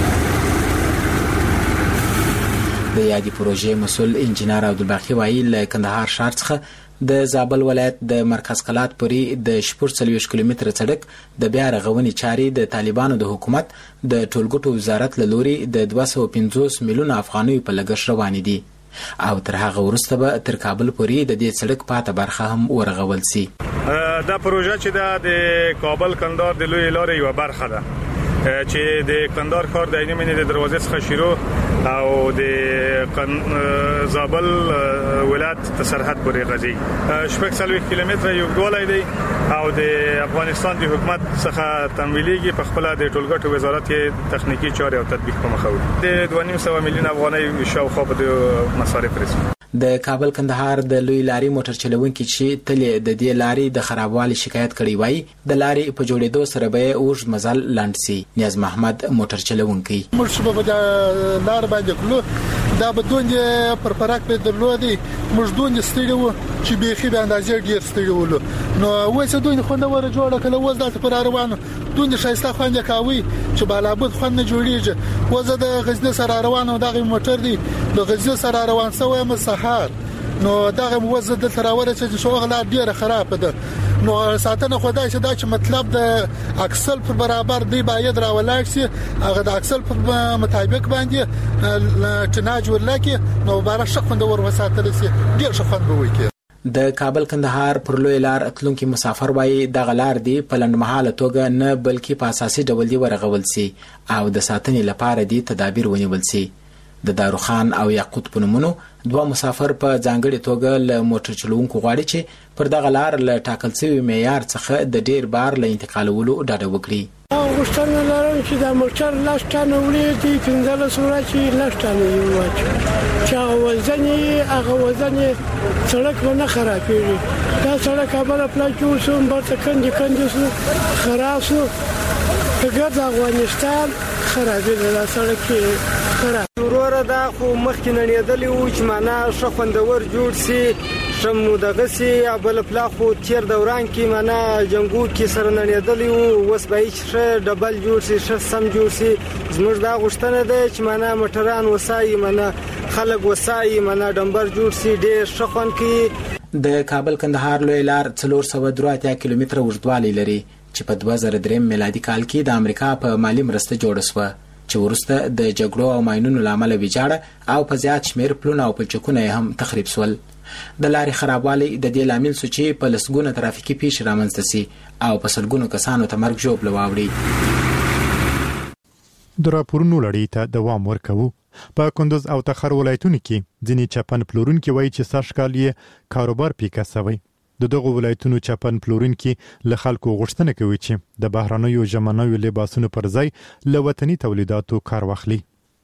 د یادې پروژې مسؤل انجنیر عبدالباقي وایي له کندهار ښار څخه د زابل ولایت د مرکز قلات پورې د 40 کیلومتره سړک د بیا رغونې چارې د طالبانو د حکومت د ټولګټو وزارت له لوري د 250 میلیون افغانیو په لګښت روانې دي او تر هغه وروسته به تر کابل پورې د دې سړک پاته برخه هم ورغول سي. دا پروژه چې د کابل کندهار د لوی لارې یو برخه ده چې د کندهار ښار د نیمه د دروازې څخه شروع او د زابل ولایت ته سرحد پورې غځي 40 کیلومتره یو ډولای دی او د افغانستان د حکومت څخه تمویلېږي په خپل د ټولګټو وزارت تخنیکی چارې او تطبیق په مخ وړي. د 2.5 میلیون افغانۍ شاوخوا په د مصارف رسي. د کابل کندهار د لوی لارې موټر چلونکي چې تل د دې لارې د خرابوالي شکایت کړي وای د لارې په جوړېدو سره به اوږد مزل لاند سي. نیاز محمد موټر چلونکي موږ په لار باندې کلو دا بدون پر پراک په درلودي موږ دوی ستړي وو چې بيخي به اندازې ډیر ستړي ولو نو وایي چې دوی خوندور جوړه کله وځ دلته پر روانو دوی شایسته خوند کوي چې بالابد خوند نه جوړیږي وځ د غزنه سره روانو دغه موټر دی د غزنه سره روان سوې م سحر نو دغه وځ د تراوره چې شوغله ډیره خراب ده نو ساتنه خدای چې دا چې مطلب د اکسل په برابر دی باید راولای شي هغه د اکسل په مطابق باندې چناج ورلکه نو بار شخوند ور وساتل شي ډیر شخوند به وي د کابل کندهار پر لوی لار اتلونکو مسافر وای د غلار دی په لنډمحاله توګه نه بلکې په اساسي ډول دی ورغول سي او د ساتنې لپاره دی تدابیر ونیول سي د داروخان او یاقوت په نومونو دوه مسافر په ځانګړي توګه له موټر چلوونکو غواړي چې پر دغه لار له ټاکل شوی معیار څخه د ډیر بار له انتقالولو ډاډه وکړي غوښتنه لرم چې د موټر لاشټانه وړي دي څنګه سره چې لاشټانه یو واچ چې وزنې هغه وزنې سړک ونه خرابېږي دا سړک خبره پلا جوړ شو برته کندې خراب شو ګرځ افغانستان خرابې ده سړک خراب ورور دا خو مخکې نړیدلې و چې معنا شخوندور جوړ سي شمو دغه سي بل پلا خو تیر دوران کې معنا جنگو کې سره نړیدلې و وس به هیڅ ډبل جوړ سي سم جوړ سي زموږ دا غوښتنه ده چې معنا موټران وسایي معنا خلک وسایي معنا ډمبر جوړ سي ډېر شخون کې د کابل کندهار لوی لار 483 کیلومتره اوږدوالی لري چې په 2003 میلادي کال کې د امریکا په مالی مرسته جوړه شوه چې ورسته د جګړو او ماینونو لامل ویجاړه او په زیات شمیر پلونه او پلچکونه هم تخریب شول د لارې خرابوالی د دې لامل شو چې په لسګونه ترافیکي پیښې رامنځته سي او په سلګونو کسانو ته مرګ ژوبله واوړي د راپورونو لړۍ ته دوام ورکوو په کندوز او تخار ولایتونو کې ځینې چپن پلورونکي وایي چې سږکال یې کاروبار پیکه شوی دغه ولایتونو چپن پلورونکي له خلکو غوښتنه کوي چې د بهرانيو ژمنوي لباسونو پر ځای له وطني تولیداتو کار واخلي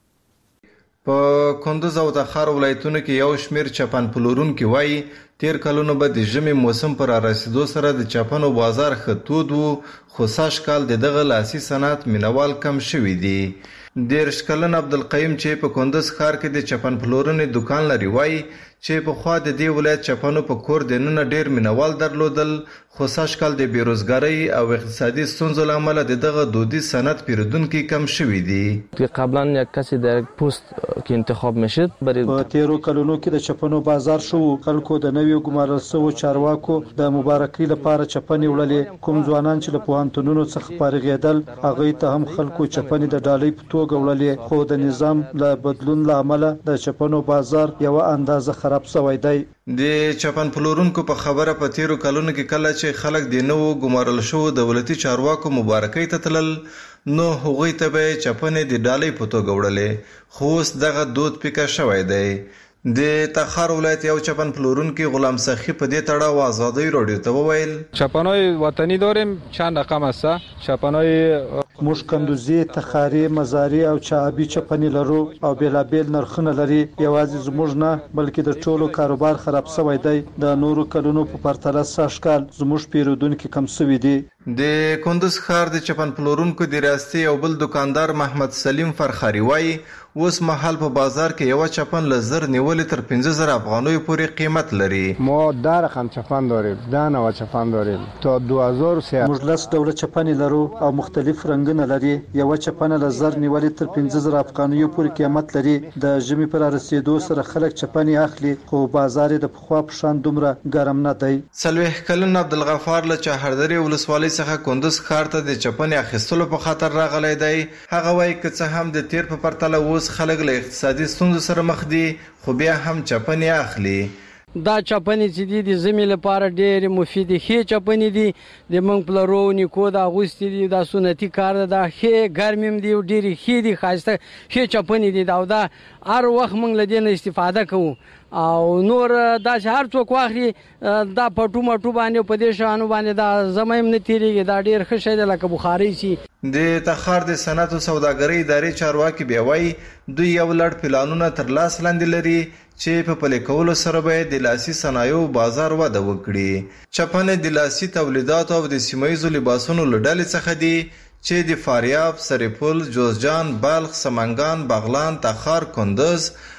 په کندوز او تخار ولایتونو کې یو شمیر چپن پلورونکي وایي تیر کلونو به د ژمي موسم پر رسیدو سره د چپنو بازار خطود وو خو سږکال دغه لاسي صنعت مینوال کم شوی دی دیرش کلن عبدالقیم چې په کندوز ښار کې د چپن پلورنې دکان لري وایي چې په خوا د دې ولایت چپنو په کور دننه ډیر مینوال درلودل خو سږکال د بیروزګاری او اقتصادي ستونزو له امله دغه دودیز صنعت پیرودونکي کم شوی دي قبلا یک کسی در پست که انتخاب میشد په تیرو کلونو کې د چپنو بازار شو خلکو د نویو ګمارل شوو چارواکو د مبارکۍ لپاره چپنې وړلې کوم ځوانان چې له پوهنتونونو څخه فارغېدل هغه ته هم خلکو چپنې د ډالۍ په توګه وړلې خو د نظام له بدلون له امله د چپنو بازار یو اندازه خراب شوی دی د چپن پلورونکو په خبره په تیرو کلونو کې کله چې خلک د نوو ګمارل شوو دولتي چارواکو مبارکۍ ته تلل نو هغوی ته به چپنې د ډالۍ په توګه وړلې خو اوس دغه دود پیکه شوی دی د تخار ولایت یو چپن پلورونکي غلام سخی په دې تړاو آزادۍ رادیو ته وویل چپنای وطنی داریم چند رقم است چپنای موږ کندوزي تخاري مزاري او چابي چپنې لرو او بلابل نرخونه لري یوازې زموږ نه بلکې د ټولو کاروبار خراب شوی دی د نورو کلونو په پرتله سږکال زموږ پیرودونکو کم شوي دي د کندوز ښار د چپن پلورونکو د ریاستي یو بل دکاندار محمد سلیم فرخاری وایي اوس مهال په بازار کې یو چپن له زر نیولې تر 15000 افغانیو پورې قیمت لري ما در رقم چپن داریم 10 نوع چپن داریم تا 2003 موږ لاس ډول چپنې لرو او مختلف رنگونه لري یو چپن له زر نیولې تر 15000 افغانیو پورې قیمت لري د ژمي پر رسیدو سره خلک چپنې اخلي خو بازار د پخوا په شان دومره ګرم نه دی سلوح کلن عبدالغفار له چهردری ولسوالۍ څخه کندوز ښار ته د چپنې اخیستلو په خاطر راغلی دی هغه وایي که څه هم د تیر په پرتله اوس خلک له اقتصادي ستونزو سره مخ دي خو بیا هم چپنې اخلي دا چپنې چې دي د ژمي لپاره ډېرې مفیدې ښې چپنې دي د موږ پلرو نیکو د اغوستې دي دا سنتي کار ده دا ښې ګرمې هم دي او ډېرې ښې دي ښایسته ښې چپنې دي او دا هر وخت موږ له دې نه استفاده کوو او نور دا چې هر څوک واخلي دا پټو مټو باندې په دې شانو باندې دا زما هم نه تیریږي دا ډېر ښه شی دی لکه بخارۍ شي د تخار د صنعت او سوداګرۍ ادارې چارواکي بیا وایي دوی یو لړ پلانونه تر لاس لاندې لري چې په پلي کولو سره به د لاسي صنایعو بازار وده وکړي چپنې د لاسي تولیداتو او د سیمه‌ییزو لباسونو له ډلې څخه دي چې د فاریاب، سرپل، جوزجان، بلخ، سمنګان، بغلان، تخار، کندوز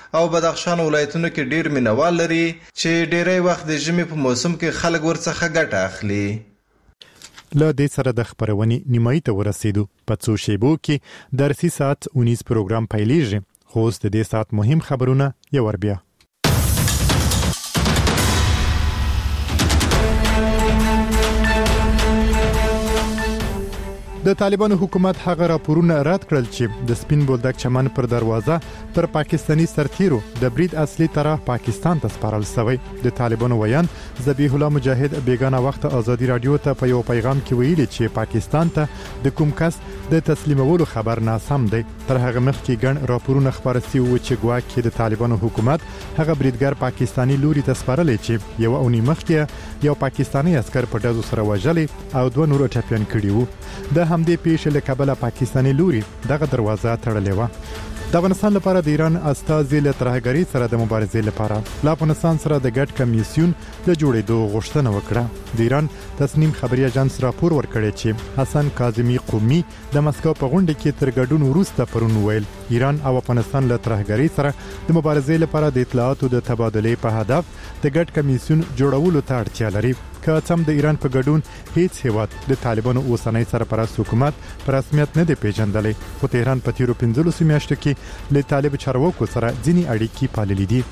او بدخشان ولایتونو کې ډیر مینوال لري چې ډیری وخت د ژمي په موسم کې خلک ورڅخه ګټه اخلي. له دې سره د خبرونې نیمایي ته ورسېدو. په څو شیبو کې درسي ساعت 19 پروګرام پیلېږي. خو اوس د دې ساعت مهم خبرونه یو ور بیا. د طالبانو حکومت هغه راپورونه رد کړل چې د سپین بولدک چمن پر دروازه پر پاکستانی سرتیرو د برید اصلي طرح پاکستان ته سپارل شوی. د طالبانو ویان ذبیح الله مجاهد بیگانه وخت ازادي رادیو ته په یو پیغام کې ویلي چې پاکستان ته د کوم کس د تسلیمولو خبر ناسم دی. تر هغه مخکې ګڼ راپورونه خبر شوي و چې ګواکې د طالبانو حکومت هغه بریدګر پاکستانی لوري ته سپارلې چې یو اونۍ مخکې یو پاکستانی عسكر په ډزو سره وژلي او دوه نور ټپيان کړي وو. د همدې پیښې له کبله پاکستانی لوري دغه دروازه تړلې و. د افغانستان لپاره د ایران استازي له ترهګری سره د مبارزې لپاره له افغانستان سره د ګډ کمیسیون د جوړېدو غوښتنه وکړه. د ایران تصنیم خبري اژانس راپور ورکړی چې حسن کاظمی قومي د مسکو په غونډه کې تر ګډون وروسته پرون ویل ایران او افغانستان له ترهګری سره د مبارزې لپاره د اطلاعاتو د تبادلې په هدف د ګډ کمیسیون جوړولو ته اړتیا لري. که څم د ایران په ګډون هیڅ هیواد د طالبانو اوسنۍ سرپرست حکومت پر رسمیت نه دی پیژندلی. خو تهران په تیرو 15 میاشتو کې له طالب چارواکو سره ځینی اړیکې پاللې دي.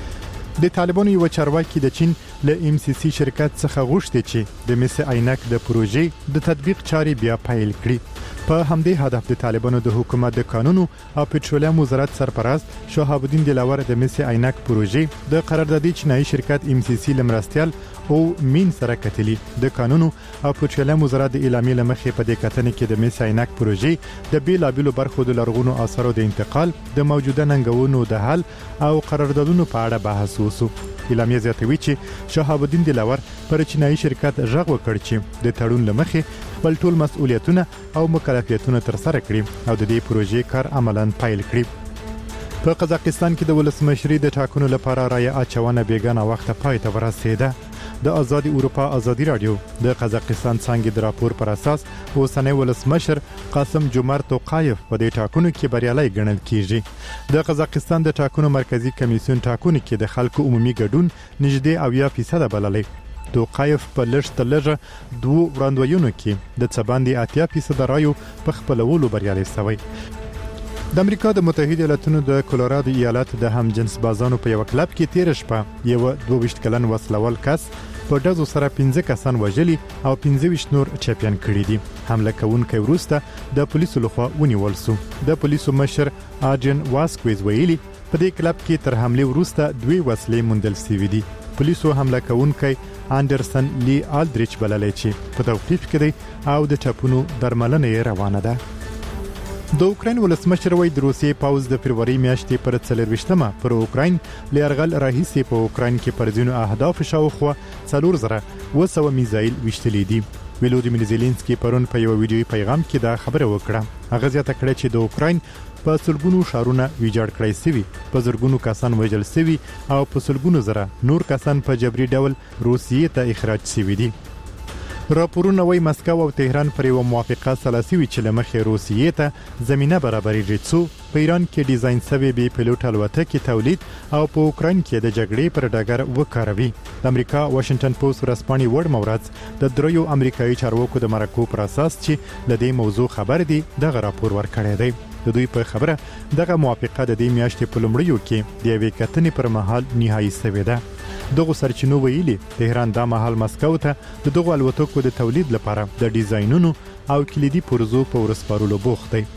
د طالبانو یو چارواکي د چین له ام سی سی شرکت څخه غوښتي چې د مس عینک د پروژې د تطبیق چاري بیا پیل کړي. په همدې هدف د طالبانو د حکومت د قانونو او پټرولیم وزارت سرپرست شهاب الدین دلاور د مس عینک پروژې د قراردادي چینایي شرکت ام سی سی لمرستيال او مين سره کتلی. د قانونو او پټرولیم وزارت د اعلامیې لمخې په دې کتنې کې د مس عینک پروژې د بیلابیلو برخو د لرغونو آثارو د انتقال د موجوده ننګونو د حل او قراردادونو په اړه بحث وشو. اعلامیه زیاتوي چې شهاب الدین دلاور پر چینایي شرکت غږ وکړ چې د تړون لمخې خپل ټول مسؤلیتونه او مکلفیتونه تر سره کړي او د دې پروژې کار عملاً پیل کړي. په قزاقستان کې د ولسمشري د ټاکنو لپاره رای اچونه بیگانه وخت پای ته ورسېده. د آزادي اروپا آزادي رادیو د قزاقستان څنګه د راپور پر اساس اوسنۍ ولسمشر قاسم جومارت توقایف په دې ټاکنو کې بریالي ګڼل کیږي. د قزاقستان د ټاکنو مرکزی کمیسیون ټاکنو کې د خلکو عمومي ګډون نږدې 80% بللی. توقایف په لږ لږه دوه وړاندوینو کې د څباندې 80% رایو په خپلولو بریالي شوی. د امریکا د متحده ایالاتونو د کولورادو ایالت د همجنس بازانو په یو کلب کې تیر شپه یو 22 کلن وسلوال کس په ډزو سره 15 کسان وژلي او 15 نور چپیان کړي دي. حمله کوونکی وروسته د پولیسو لخوا ونیول شو. د پولیسو مشر آجن واسکویز ویلي په دې کلب کې تر حمله وروسته دوی وسلې موندل شوې دي. پولیسو حمله کوونکی اندرسن لی آلدریچ بللی چې په توقیف کې دی او د ټپونو درملنه روانه ده. د اوکراین ولسمشر وایي د روسیې پاوز د فروری میاشتې پر 24مه پر اوکراین لرغل راهیسي په اوکراین کې پر ځینو اهداف شاوخوا 4000 میزایل وشتلې دي. ولودیمیر زيلنسکي پرون په یو ویډیوي پیغام کې دا خبره وکړه. هغه زیاته کړه چې د اوکراین په سلګونو شهرونه ویجاړ کړای شوی، په زرګونو کسان وژل شوی او په سلګونو زره نور کسان په جبري ډول روسیې ته اخراج شوی دي. راپورونه وايي مسکو او تهران پر یو موافقه سلاسي چې لمخې روسیې ته زمينه برابرېږي چې په ایران کې ډیزاین شوی بي پيلوټ الوتکې تولید او په اوکراین کې د جګړې پر ډګر وکاروي. د امریکا واشنگټن پوسټ ورځپاڼې وړ مورز د دریو امریکایي چارواکو د مرکو پر اساس چې د دې موضوع خبر دي دغه راپور ورکړی دی. د دوی په خبره دغه موافقه د دې میاشتې په لومړیو کې د یوې کتنې پر مهال نهایی شوې ده. دغه سرچینو ویلي تهران د مهال مسکو ته د دغه الوتکو د تولید لپاره د ډیزاینونو او کلیدي پروژو په ورسپارلو بوخت دی.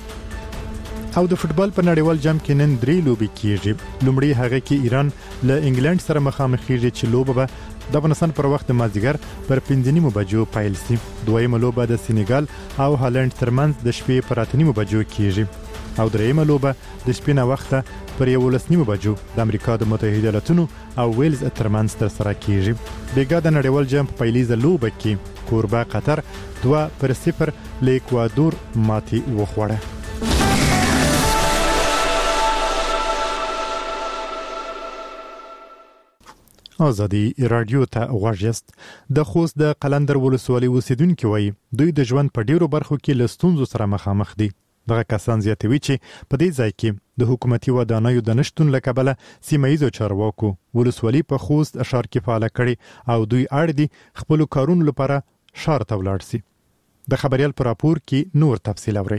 او د فوتبال په نړیوال جام کې نن درې لوبې کیږي. لومړی هغه کې ایران له انګلند سره مخامخ کیږي چې لوبه به د افغانستان پر وخت مازیګر پر 5:30 بجو پیل شي. دویمه لوبه د سېنیګال او هالند ترمنځ د شپې پر 8:30 بجو کیږي. او دریمه لوبه د شپې نه وخته پر 11:30 بجو د امریکا د متحده ایالاتونو او ویلز ترمنځ تر سره کیږي. بیګا د نړیوال جام په پیلیزه لوبه کې کوربه قطر 2-0 له اکوادور ماتي وخوړه. آزادي رادیو ته غواړئ. د خوست د قلندر ولسوالۍ اوسیدونکو وایي دوی د ژوند په ډیرو برخو کې له ستونزو سره مخامخ دي. دغه کسان زیاتوي چې په دې ځای کې د حکومتي ودانیو د نشټون له کبله سیمایي چارواکو ولسوالي په خوست اشار کې فعال کړي او دوی اړ دي خپل کارونو لپاره شار ته ولاړ شي. د خبريال پر راپور کې نور تفصیل اوري.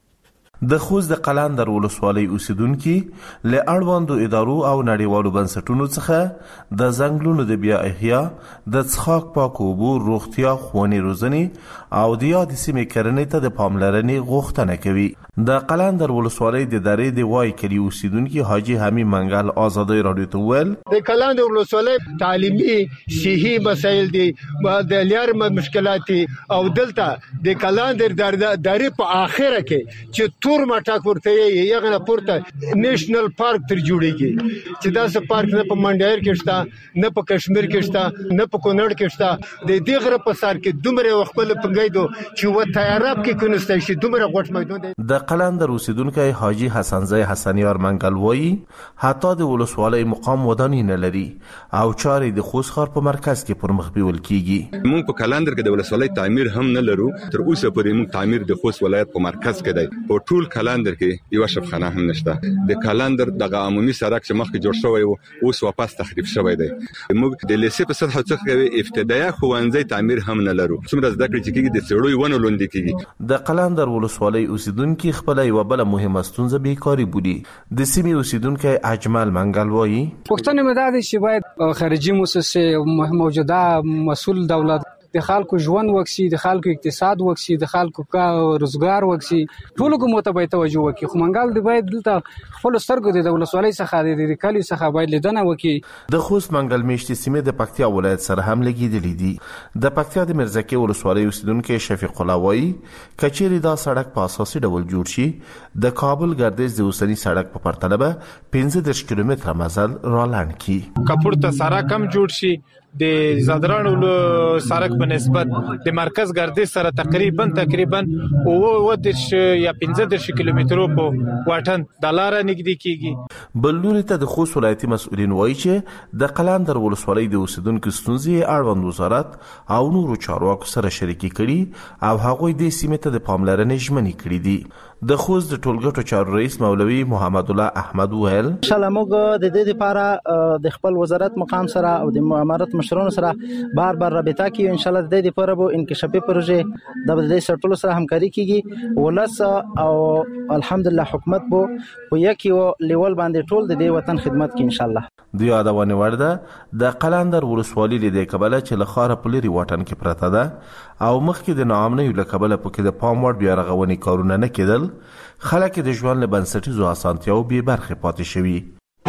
د خوست د قلندر ولسوالۍ اوسیدونکو له اړوندو ادارو او نړیوالو بنسټونو څخه د ځنګلونو د بیا احیا، د څښاک پاکو اوبو، روغتیا، ښوونې روزنې او د یاد سیمې کرنې ته د پاملرنې غوښتنه کوي. د قلندر ولسوالۍ د درې د وای کلی اوسیدونکو حاجی حمید منګل آزادۍ رادیو ته ویل د قلندر ولسوالۍ تعلیمي صحي مسایل دي، د لیار مشکلات او دلته د قلندر درې په اخره کې چې تور مټاک ورته یې نه پورته نېشنل پارک تر جوړیږي چې دا څه پارک نه په منډیر کې شته، نه په کشمیر کې شته، نه په کونړ کې شته. د دې غره په سر کې دومره خپل پنګیدو چې و تیاراب کې کونسته شي دومره غټ میدان دی. د قلندر اوسیدونکو حاجی حسن زئی حسنیار منګل وایي حتی د ولسوالۍ مقام ودانۍ نه لري او چارې د خوست ښار په مرکز کې پر مخ بیول کیږي. موږ په قلندر کې د ولسوالۍ تعمیر هم نه لرو، تر اوسه پورې موږ تعمیر د خوست ولایت په مرکز کې دی. په ټول قلندر کې یو شفخانه هم نشته. د قلندر دغه عمومي سړک چې مخکې جوړ شوی و اوس واپس تخریب شوی دی. موږ د لیسې په سطح څخه ابتدایي ښوونځي تعمیر هم نه لرو. څومره زده کړې چې کېږي د څېړو ونه لوندې کېږي. د قلندر ولسوالۍ اوسیدونکو خپل یو بل مهمه ستونزه بیکاری بودی. د سیمې اوسیدونکو اجمل منګل وایي پښتنه مدار شي باید خارجي مؤسسه موجوده مسؤل دولت د خلکو ژوند وکسي، د خلکو اقتصاد وکسي، د خلکو روزګار وکسي، ټولو کومه ته باید توجه وکړي. خو منګل دی باید دلته خپل سترګو د ولسوالۍ څخه د کلی څخه باید لیدنه وکړي. د خوست منګل میشتي سیمې د پکتیا ولایت سره هم لګیدلې دي. د پکتیا د مرزکه ولسوالۍ اوسیدونکو شفیق الله وایي کچېری دا سړک په اساسي ډول جوړ شي د کابل ګردیز د اوسنی سړک په پرتله به 15 کیلومتره مزل را لاند کی. کپور ته سره کم جوړ شي د زادران سړک په نسبت د مرکز ګردیز سره تقریبا او 15 یا 15 کیلومترو په واټن د لار نږدې کیږي. بلوري ته د خوست ولایتي مسؤلین وایي چې د قلندر ولسوالۍ د اوسیدونکو ستونزې اړوند وزارت او نورو چارواکو سره شریکي کړي او هغوی د سیمې ته د پاملرنې ژمنې کړې دي. د خوست د ټولګټو چارو رئیس مولوي محمد الله احمد ویل ان شاء الله موږ د دې لپاره د خپل وزارت مقام سره او د امارت مشرانو سره بار رابطه کوي. ان شاء الله د دې لپاره به انکشافي پروژه د دې سرټولو سره همکاري کیږي. ولس او الحمدلله حکومت په یو لیول باندې ټول د دې وطن خدمت کوي ان شاء الله. د یادونه ورده د قلندر ولسوالۍ د کبله چې لخاره په لري واټن کې پراته ده او مخکې د ناامنۍ له کبله پکې د پام وړ بیا رغونې کارونه نه کېدل، خلک د ژوند له بنسټیزو اسانتیاو بې برخې پاتې شوي.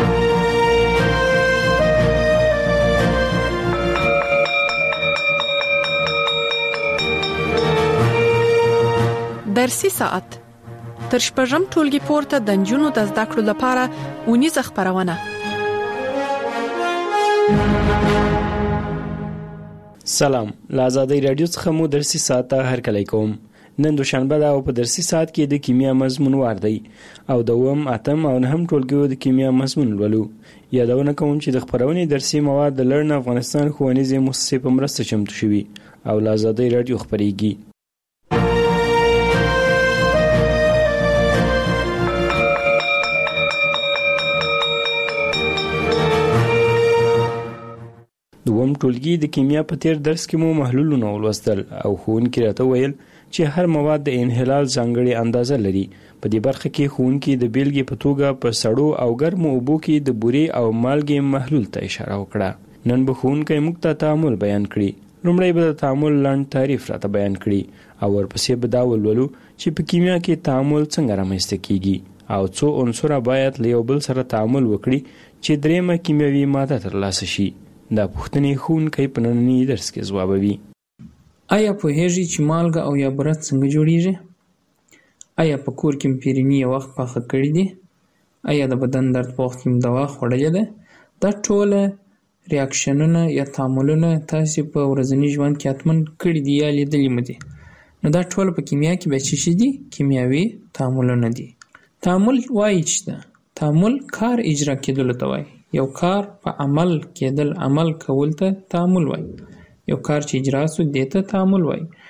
درسي ساعت تر شپږم ټولګي پورته د نجونو د زده کړو لپاره اونیزه خبرونه. سلام، له آزادۍ رادیو څخه مو درسي ساعت ته هرکلی کوم. نن دوشنبه ده او په درسي ساعت کې د کیمیا مضمون وار دی او د اووم، اتم او نهم ټولګیو د کیمیا مضمون لولو. یادونه کوم چې د خپرونې درسي مواد د لرن افغانستان ښوونیزې مؤسسې په مرسته چمتو شوي او له آزادۍ رادیو خپرېږي. دوم ټولګي د کیمیا په تیر درس کې مو محلولونه ولوستل او ښوونکي راته ویل چې هر مواد د انحلال ځانګړې اندازه لري. په دې برخه کې ښوونکي د بیلګې په توګه په سړو او ګرمو اوبو کې د بورې او مالګې محلول ته اشاره وکړه. نن به ښوونکی موږ ته تعامل بیان کړي. لومړی به د تعامل لاند تعریف راته بیان کړي او ورپسې به دا ولولو چې په کیمیا کې تعامل څنګه رامنځته کیږي او څو عنصره باید له یو بل سره تعامل وکړي چې دریمه کیمیاوي ماده ترلاسه شي. دا پوښتنې ښوونکی په ننني درس کې ځوابوي. آیا پوهیږئ چې مالګه او یا بوره څنګه جوړیږي؟ آیا په کور کې پیریني یو وخت پاخه کړي دي؟ آیا د بدن درد په وخت کې دوا خوړلې ده؟ دا ټول ریاکشنونه یا تعاملونه تاسو په ورځني ژوند کې حتمن کړي دي یا لیدلي مو دي. نو دا ټول په کیمیا کې به څه شي دي؟ کیمیاوي تعاملونه دي. تعامل وایي چې تعامل کار اجرا کېدل ته وایي. یو کار په عمل کېدل، عمل کول ته تعامل وایي. یو کار چې اجرا سو دې ته تعامل وایي.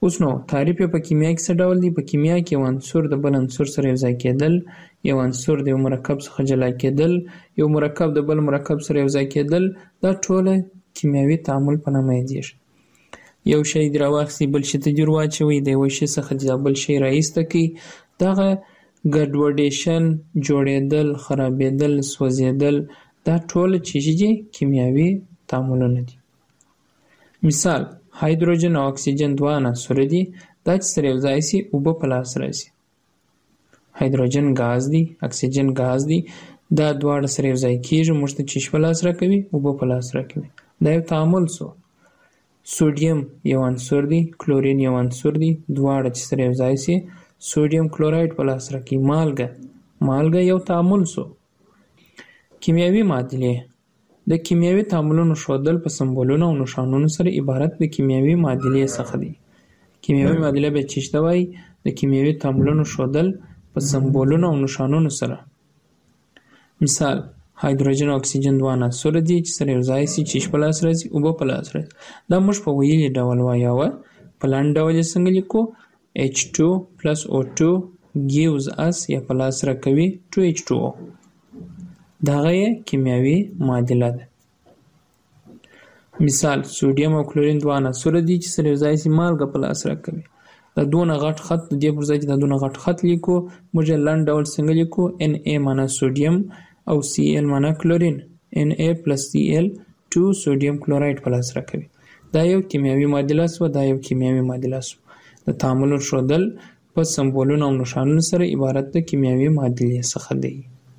اوس نو تعریف په کیمیا کې څه ډول دی؟ په کیمیا کې یو عنصر د بل عنصر سره یوځای کېدل، یو عنصر د یو مرکب څخه جلا کېدل، یو مرکب د بل مرکب سره یوځای کېدل، دا ټوله کیمیاوي تعامل په نامه یادېږي. یو شی دې راواخلئ بل شي ته دې ور واچوئ، د یوه شي څخه دې بل شی رایسته کړئ، دغه ګډوډېشن، جوړېدل، خرابېدل، سوځېدل، دا ټوله چې دي کیمیاوي تعاملونه دي. مثال هایدروجن او اکسیجن دوه عناصر دي، دا چې سره یوځای شي اوبه په لاس راځي. هایدروجن ګاز دی، اکسیجن ګاز دی، دا دواړه سره یوځای کېږي، موږ ته چې په لاس راکوي، اوبه په لاس راکوي. دا یو تعامل شو. سوډیم یو عنصر دی، کلورین یو عنصر دی، دواړه چې سره یوځای شي سوډیم کلورایډ په لاس راکوي. مالګه یو تعامل شو. کیمیاوي معادلې د کیمیاوي تعاملونو ښودل په سمبولونو او نښانونو سره عبارت د کیمیاوي معادلې څخه دی. کیمیاوي معادله به څه ته وایي؟ د کیمیاوي تعاملونو ښودل په سمبولونو او نښانونو سره. مثال هایدروجن او اکسیجن دوه عناصر دي چې سره یوځای شي چې په لاس راځي، اوبه په لاس راځي. دا موږ په ویلي ډول وایو. په لاندې ډول یې څنګه لیکو؟ H2 plus O2 gives us یا په لاس راکوي 2H2O. دغه یې کیمیاوي معادله ده. مثال سوډیم او کلورین دوه عناصر دي چې سره یوځای شي مالګه په لاس راکوي. دا دونه غټ خط د دې پر ځای چې دا دونه غټ خط لیکو، موږ یې لنډ ډول څنګه لیکو؟ Na معنا سوډیم او Cl معنا کلورین. Na plus Cl 2 سوډیم کلورایډ په لاس راکوي. دا یو کیمیاوي معادله شوه. دا یو کیمیاوي معادله شوه. د تعامل ښودل په سمبولونو او نښانونو سره عبارت د کیمیاوي معادلې څخه دی.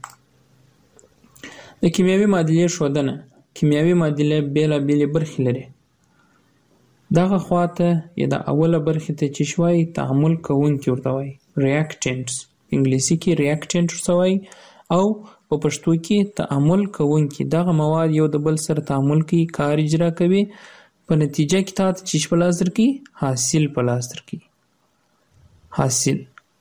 د کیمیاوي معادلې ښودنه. کیمیاوي معادله بېلابېلې برخې لري. دغه خواته یا د اوله برخې ته چې شوای تعامل کوونکي ورته وایي، ریاکټنټس. انګلیسي کې ریاکټنټ ورته وایي او په پښتو کې تعامل کوونکي. دغه مواد یو د بل سره تعامل کوي، کار اجرا کوي، په نتیجه کې تاسو چې په لاس درکړي حاصل په لاس درکړي. حاصل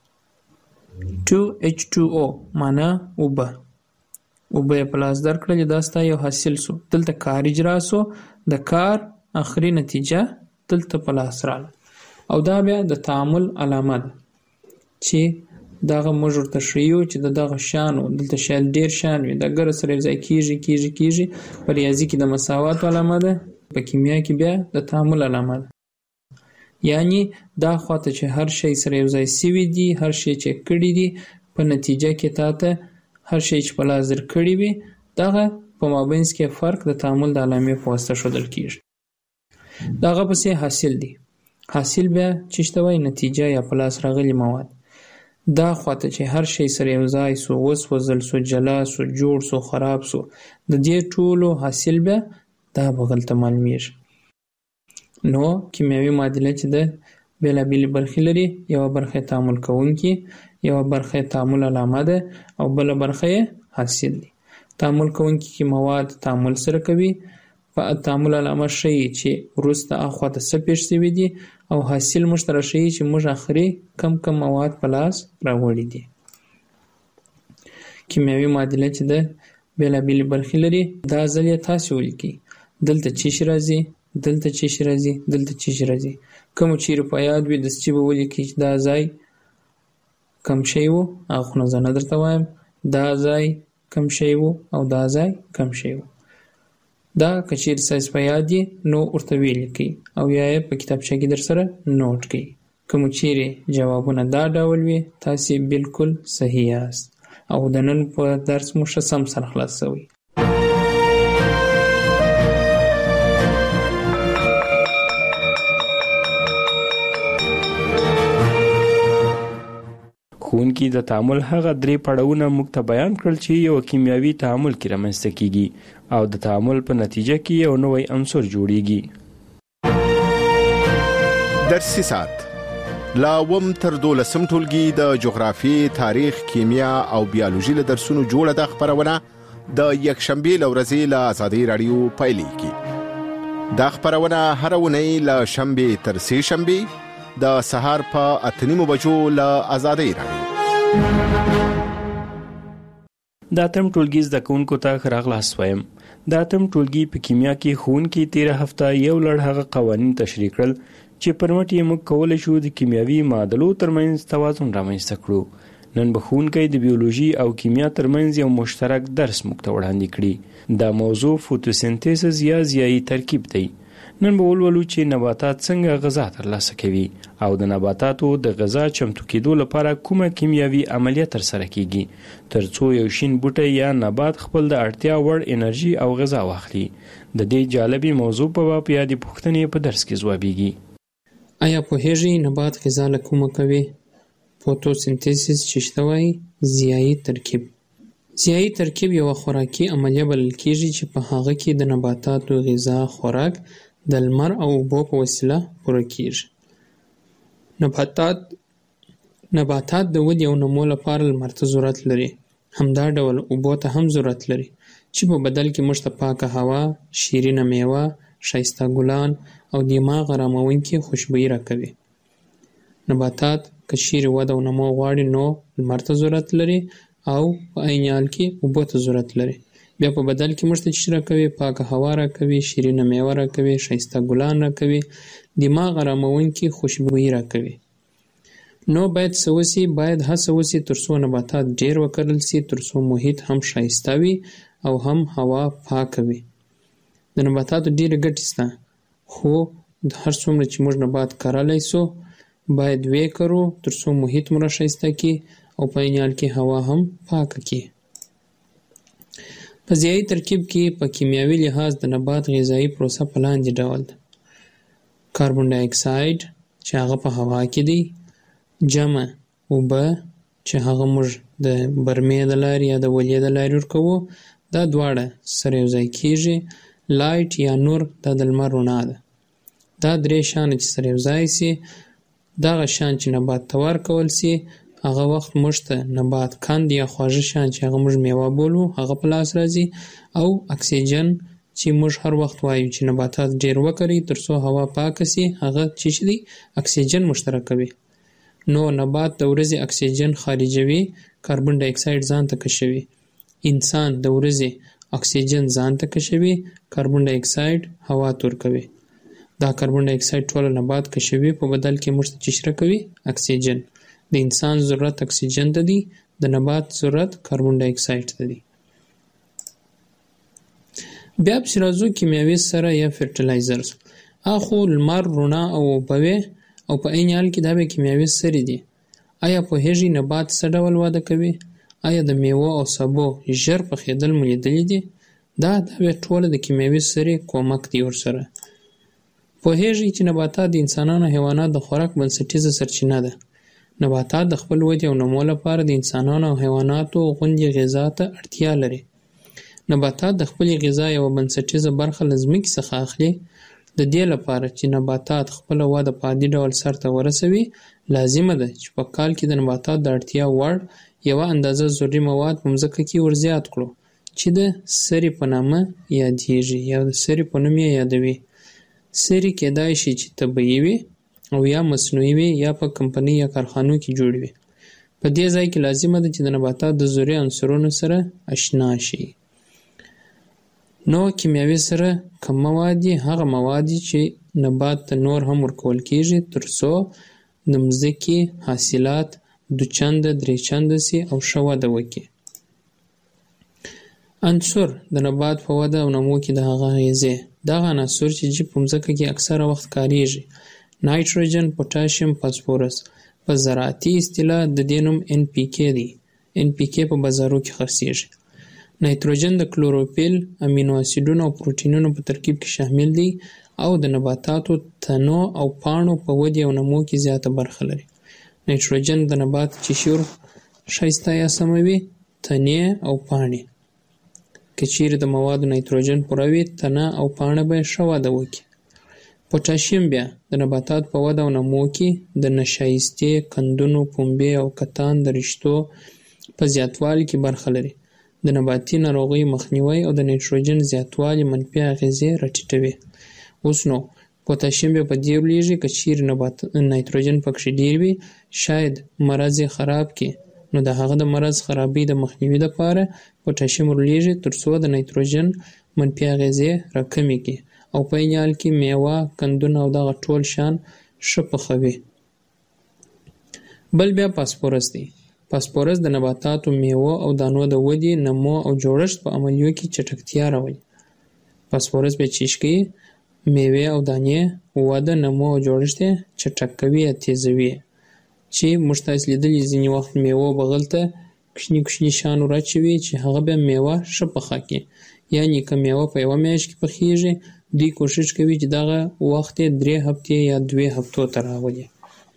2H2O معنا اوبه. اوبه په لاس درکړل، دا ستا یو حاصل شو. دلته کار اجرا شو، د کار اخري نتیجه دلته په لاس راغله. او دا بیا د تعامل علامه ده چې دغه موږ ورته ښیو چې دغه شیانو دلته شاید ډېر شیان وي، د ګره سره یوځای کېږي. په ریاضي کې د مساوات علامه ده، په کیمیا کې بیا د تعامل علامه ده. یعنی دا خواته چې هر شی سره یوځای سوي دي، هر شی چې کړي دي، په نتیجه کې تاته هر شی چې په لاس درکړي وي، دغه په مابینځ کې فرق د تعامل د علامې په واسطه ښودل کېږي. دغه پسې حاصل دی. حاصل بیا چې ته وایي نتیجه یا په لاس راغلي مواد. دا خواته چې هر شی سره یوځای سو، وسوځل سو، جلا سو، جوړ سو، خراب سو، د دې ټولو حاصل بیا دا بغل ته معلومیږي. نو کیمیاوي معادله چې ده بېلابېلې برخې لري. یوه برخه تعامل کوونکي، یوه برخه تعامل علامه ده او بله برخه حاصل دی. تعامل کوونکي کې مواد تعامل سره کوي، په تعامل علامه ښیي چې وروسته اخوا ته څه پېښ شوي دي، او حاصل موږ ته راښیي چې موږ آخري کم مواد په لاس راوړي دي. کیمیاوي معادله چې ده بېلابېلې برخې لري. دا ځل یې تاسې ولیکئ. دلته چې شي راځي، دلته چې شي راځي، دلته چې شي راځي. کومو چیرې په یاد وي داسې به ولیکئ چې دا ځای کم شی و، هغه خو نه زه نه درته وایم. دا ځای کم شی و او دا ځای کم شی و. دا که چیرې ستاسې په یاد یې نو ورته ولیکئ او یا یې په کتابچه کې در سره نوټ کړئ. کومو چیرې جوابونه دا ډول وي تاسې بالکل صحیح یاست او د نن په درس مو ښه سم سره خلاص شوی. ښوونکي د تعامل هغه درې پړاوونه موږ ته بیان کړل چې یو کیمیاوي تعامل کې رامنځته کیږي او د تعامل په نتیجه کې یو نوی عنصر جوړیږي. درسي ساعت لا وم تر 12 ټولګي د جغرافي، تاریخ، کیمیا او بیولوژي له درسونو جوړه د خبرونه د یکشنبه لورځي له آزادۍ رادیو پایلې کی. دا خبرونه هر ونې له شنبه تر سه شنبه د سهار په 8:30 بجو له آزادۍ رادیو. دا تم ټولګي زده کوونکو ته راغلاس وایم. دا تم ټولګي په کیمیا کې ښوونکي 13 هفته یو لړ هغه قوانین تشریح کړل چې پر مټ یې موږ کولی شو د کیمیاوي معادلو ترمنځ توازن رامنځته کړو. نن به ښوونکی د بیولوژي او کیمیا ترمنځ یو مشترک درس موږ ته وړاندې کړي. دا موضوع فوتوسنتیسز یا ضیایي ترکیب دی. نن به ولولو چې نباتات څنګه غذا ترلاسه کوي او د نباتاتو د غذا چمتو کېدو لپاره کومه کیمیاوي عملیه ترسره کیږي ترڅو یو شین بوټی یا نبات خپل د اړتیا وړ انرژي او غذا واخلي. د دې جالبې موضوع په باب یادې پوښتنې په درس کې ځوابیږي. آیا پوهیږئ نبات غذا له کومه کوي؟ فوتوسنتیسیس چې شته وایي ضیایي ترکیب. ضیایي ترکیب یوه خوراکي عملیه بلل کیږي چې په هغه کې د نباتاتو غذا خوراک د لمر او اوبو په وسیله پوره کیږي. نباتات د ودې او نمو لپاره لمر ته ضرورت لري. همدا ډول اوبو ته هم ضرورت لري چې په بدل کې موږ ته پاکه هوا، شیرینه میوه، ښایسته ګلان او دماغ اراموونکې خوشبويي راکوي. نباتات که چیرې وده او نمو غواړي نو لمر ته ضرورت لري او په عین حال کې اوبو ته ضرورت لري. بیا په بدل کې موږ ته چې راکوي پاکه هوا راکوي، شیرینه میوه راکوي، ښایسته ګلان راکوي، دماغ اراموونکې خوشبويي راکوي. نو باید څه وسي؟ باید هڅه وسي ترڅو نباتات ډیر وکرل سي، ترڅو محیط هم ښایسته وي او هم هوا پاکه وي. د نباتاتو ډیرې ګټې شته خو د هر څومره چې موږ نبات کرلی سو باید ویې کرو ترڅو محیط مو راښایسته کړي او په عین حال کې هوا هم پاکه کړي. په ضیایي ترکیب کې په کیمیاوي لحاظ د نبات غذایي پروسه په لاندې ډول ده. کاربن ډای اکساید چې هغه په هوا کې دی، جمع اوبه چې هغه موږ د برمې د لارې یا د ولې د لارې ورکوو، دا دواړه سره یو ځای کیږي. لایټ یا نور دا د لمر رڼا ده. دا درې شیان چې سره یو ځای سي دغه شیان چې نبات ته ورکول سي هغه وخت موږ ته نبات کند یا خواږه شیان چې هغه موږ میوه بولو هغه په لاس راځي، او اکسیجن چې موږ هر وخت وایو چې نباتات ډیر وکړي ترڅو هوا پاکه سي هغه چې دی اکسیجن مشترکوي. نو نبات د ورځې اکسیجن خارجوي، کاربن ډای اکساید ځان ته کشوي. انسان د ورځې اکسیجن ځان ته کشوي، کاربن ډای اکساید هوا ته ورکوي. دا کاربن ډای اکساید ټول نبات کشوي، په بدل کې موږ ته چې راکوي اکسیجن. د انسان ضرورت اکسیجن ته دی، د نبات ضرورت کاربن ډای اکساید ته دی. بیا پسې راځو کیمیاوي سره یا فرټیلایزرز. اخو لمر، رڼا او اوبه او په عین حال کې دا به کیمیاوي سرې دي. آیا پوهیږئ نبات څه ډول وده کوي؟ آیا د میوه او سبو ژر پخېدل مو لیدلي دي؟ دا به ټوله د کیمیاوي سرې کومک دی ورسره. پوهیږئ چې نباتات د انسانانو او حیواناتو د خوراک بنسټیزه سرچینه ده. نباتات د خپل ودې او نمو لپاره د انسانانو او حیواناتو غوندې غذا ته اړتیا لري. نباتات د خپلې غذا یوه بنسټیزه برخه له ځمکې څخه اخلي. د دې لپاره چې نباتات خپله وده په عادي ډول سرته ورسوي لازمه ده چې په کال کې د نباتات د اړتیا وړ یوه اندازه ضروري مواد په مځکه کې ورزیات کړو چې د سرې په نامه یادیږي یا د سرې په نوم یې یادوي. سرې کیدای شي چې طبیعي وي او یا مصنوعي وي یا په کمپنۍ یا کارخانو کې جوړ وي. په دې ځای کې لازمه ده چې د نباتات د ضروري عنصرونو سره آشنا شي. نو کیمیاوي سره کوم مواد دي؟ هغه مواد چې نبات ته نور هم ورکول کیږي ترڅو د مځکې حاصلات دو چنده درې چنده سي او ښه وده وکړي. عنصر د نبات په وده او نمو کې د هغه غذې دغه عناصر چې په مځکه کې اکثره وخت کاریږي: نایتروجن، پوتاشیم، فاسفورس. په زراعتي اصطلاح د دې نوم NPK دی. NPK په بازارو کې خرڅیږي. نایتروجن د کلوروفیل، امینو اسیدونو او پروټینونو په ترکیب کې شامل دی او د نباتاتو تنو او پاڼو په ودې او نمو کې زیاته برخه لري. نایتروجن د نبات چشور ښایسته یا سموي، تنې او پاڼې. که چیرې د موادو نایتروجن پوره وي تنه او پاڼه به ښه وده وکړي. پوتاشیم بیا د نباتات په وده او نمو کې د نشایستې، کندونو، پنبې او کتان د رشتو په زیاتوالي کې برخه لري. د نباتي ناروغیو مخنیوی او د نایتروجن زیاتوالی منفي اغیزې راټیټوي. اوس نو پوتاشیم بیا په دې ولېږي که چیرې نایتروجن پکښې ډېر وي شاید مرض یې خراب کړي، نو د هغه د مرض خرابۍ د مخنیوي لپاره پوتاشیم ورلېږي ترڅو د نایتروجن منفي اغیزې راکمې کړي او په عین حال کې میوه، کندونه او دغه ټول شیان ښه پخوي. بل بیا فاسفورس دی. فاسفورس د نباتاتو، میوو او دانو د ودې، نمو او جوړښت په عملیو کې چټکتیا راولي. فاسفورس بیا چیش کوي میوې او دانې وده، نمو او جوړښت یې چټک کوي یا تیزوي، چې موږ تاسو لیدلي ځینې وخت میوه بغل ته کوچني کوچني شیان ورچوي چې هغه بیا میوه ښه پخه کړي. یعنې که میوه په یوه میاشت کې پخیږي، دوی کوشش کوي چې دغه وخت یې 3 هفتې یا 2 هفتو ته راولي.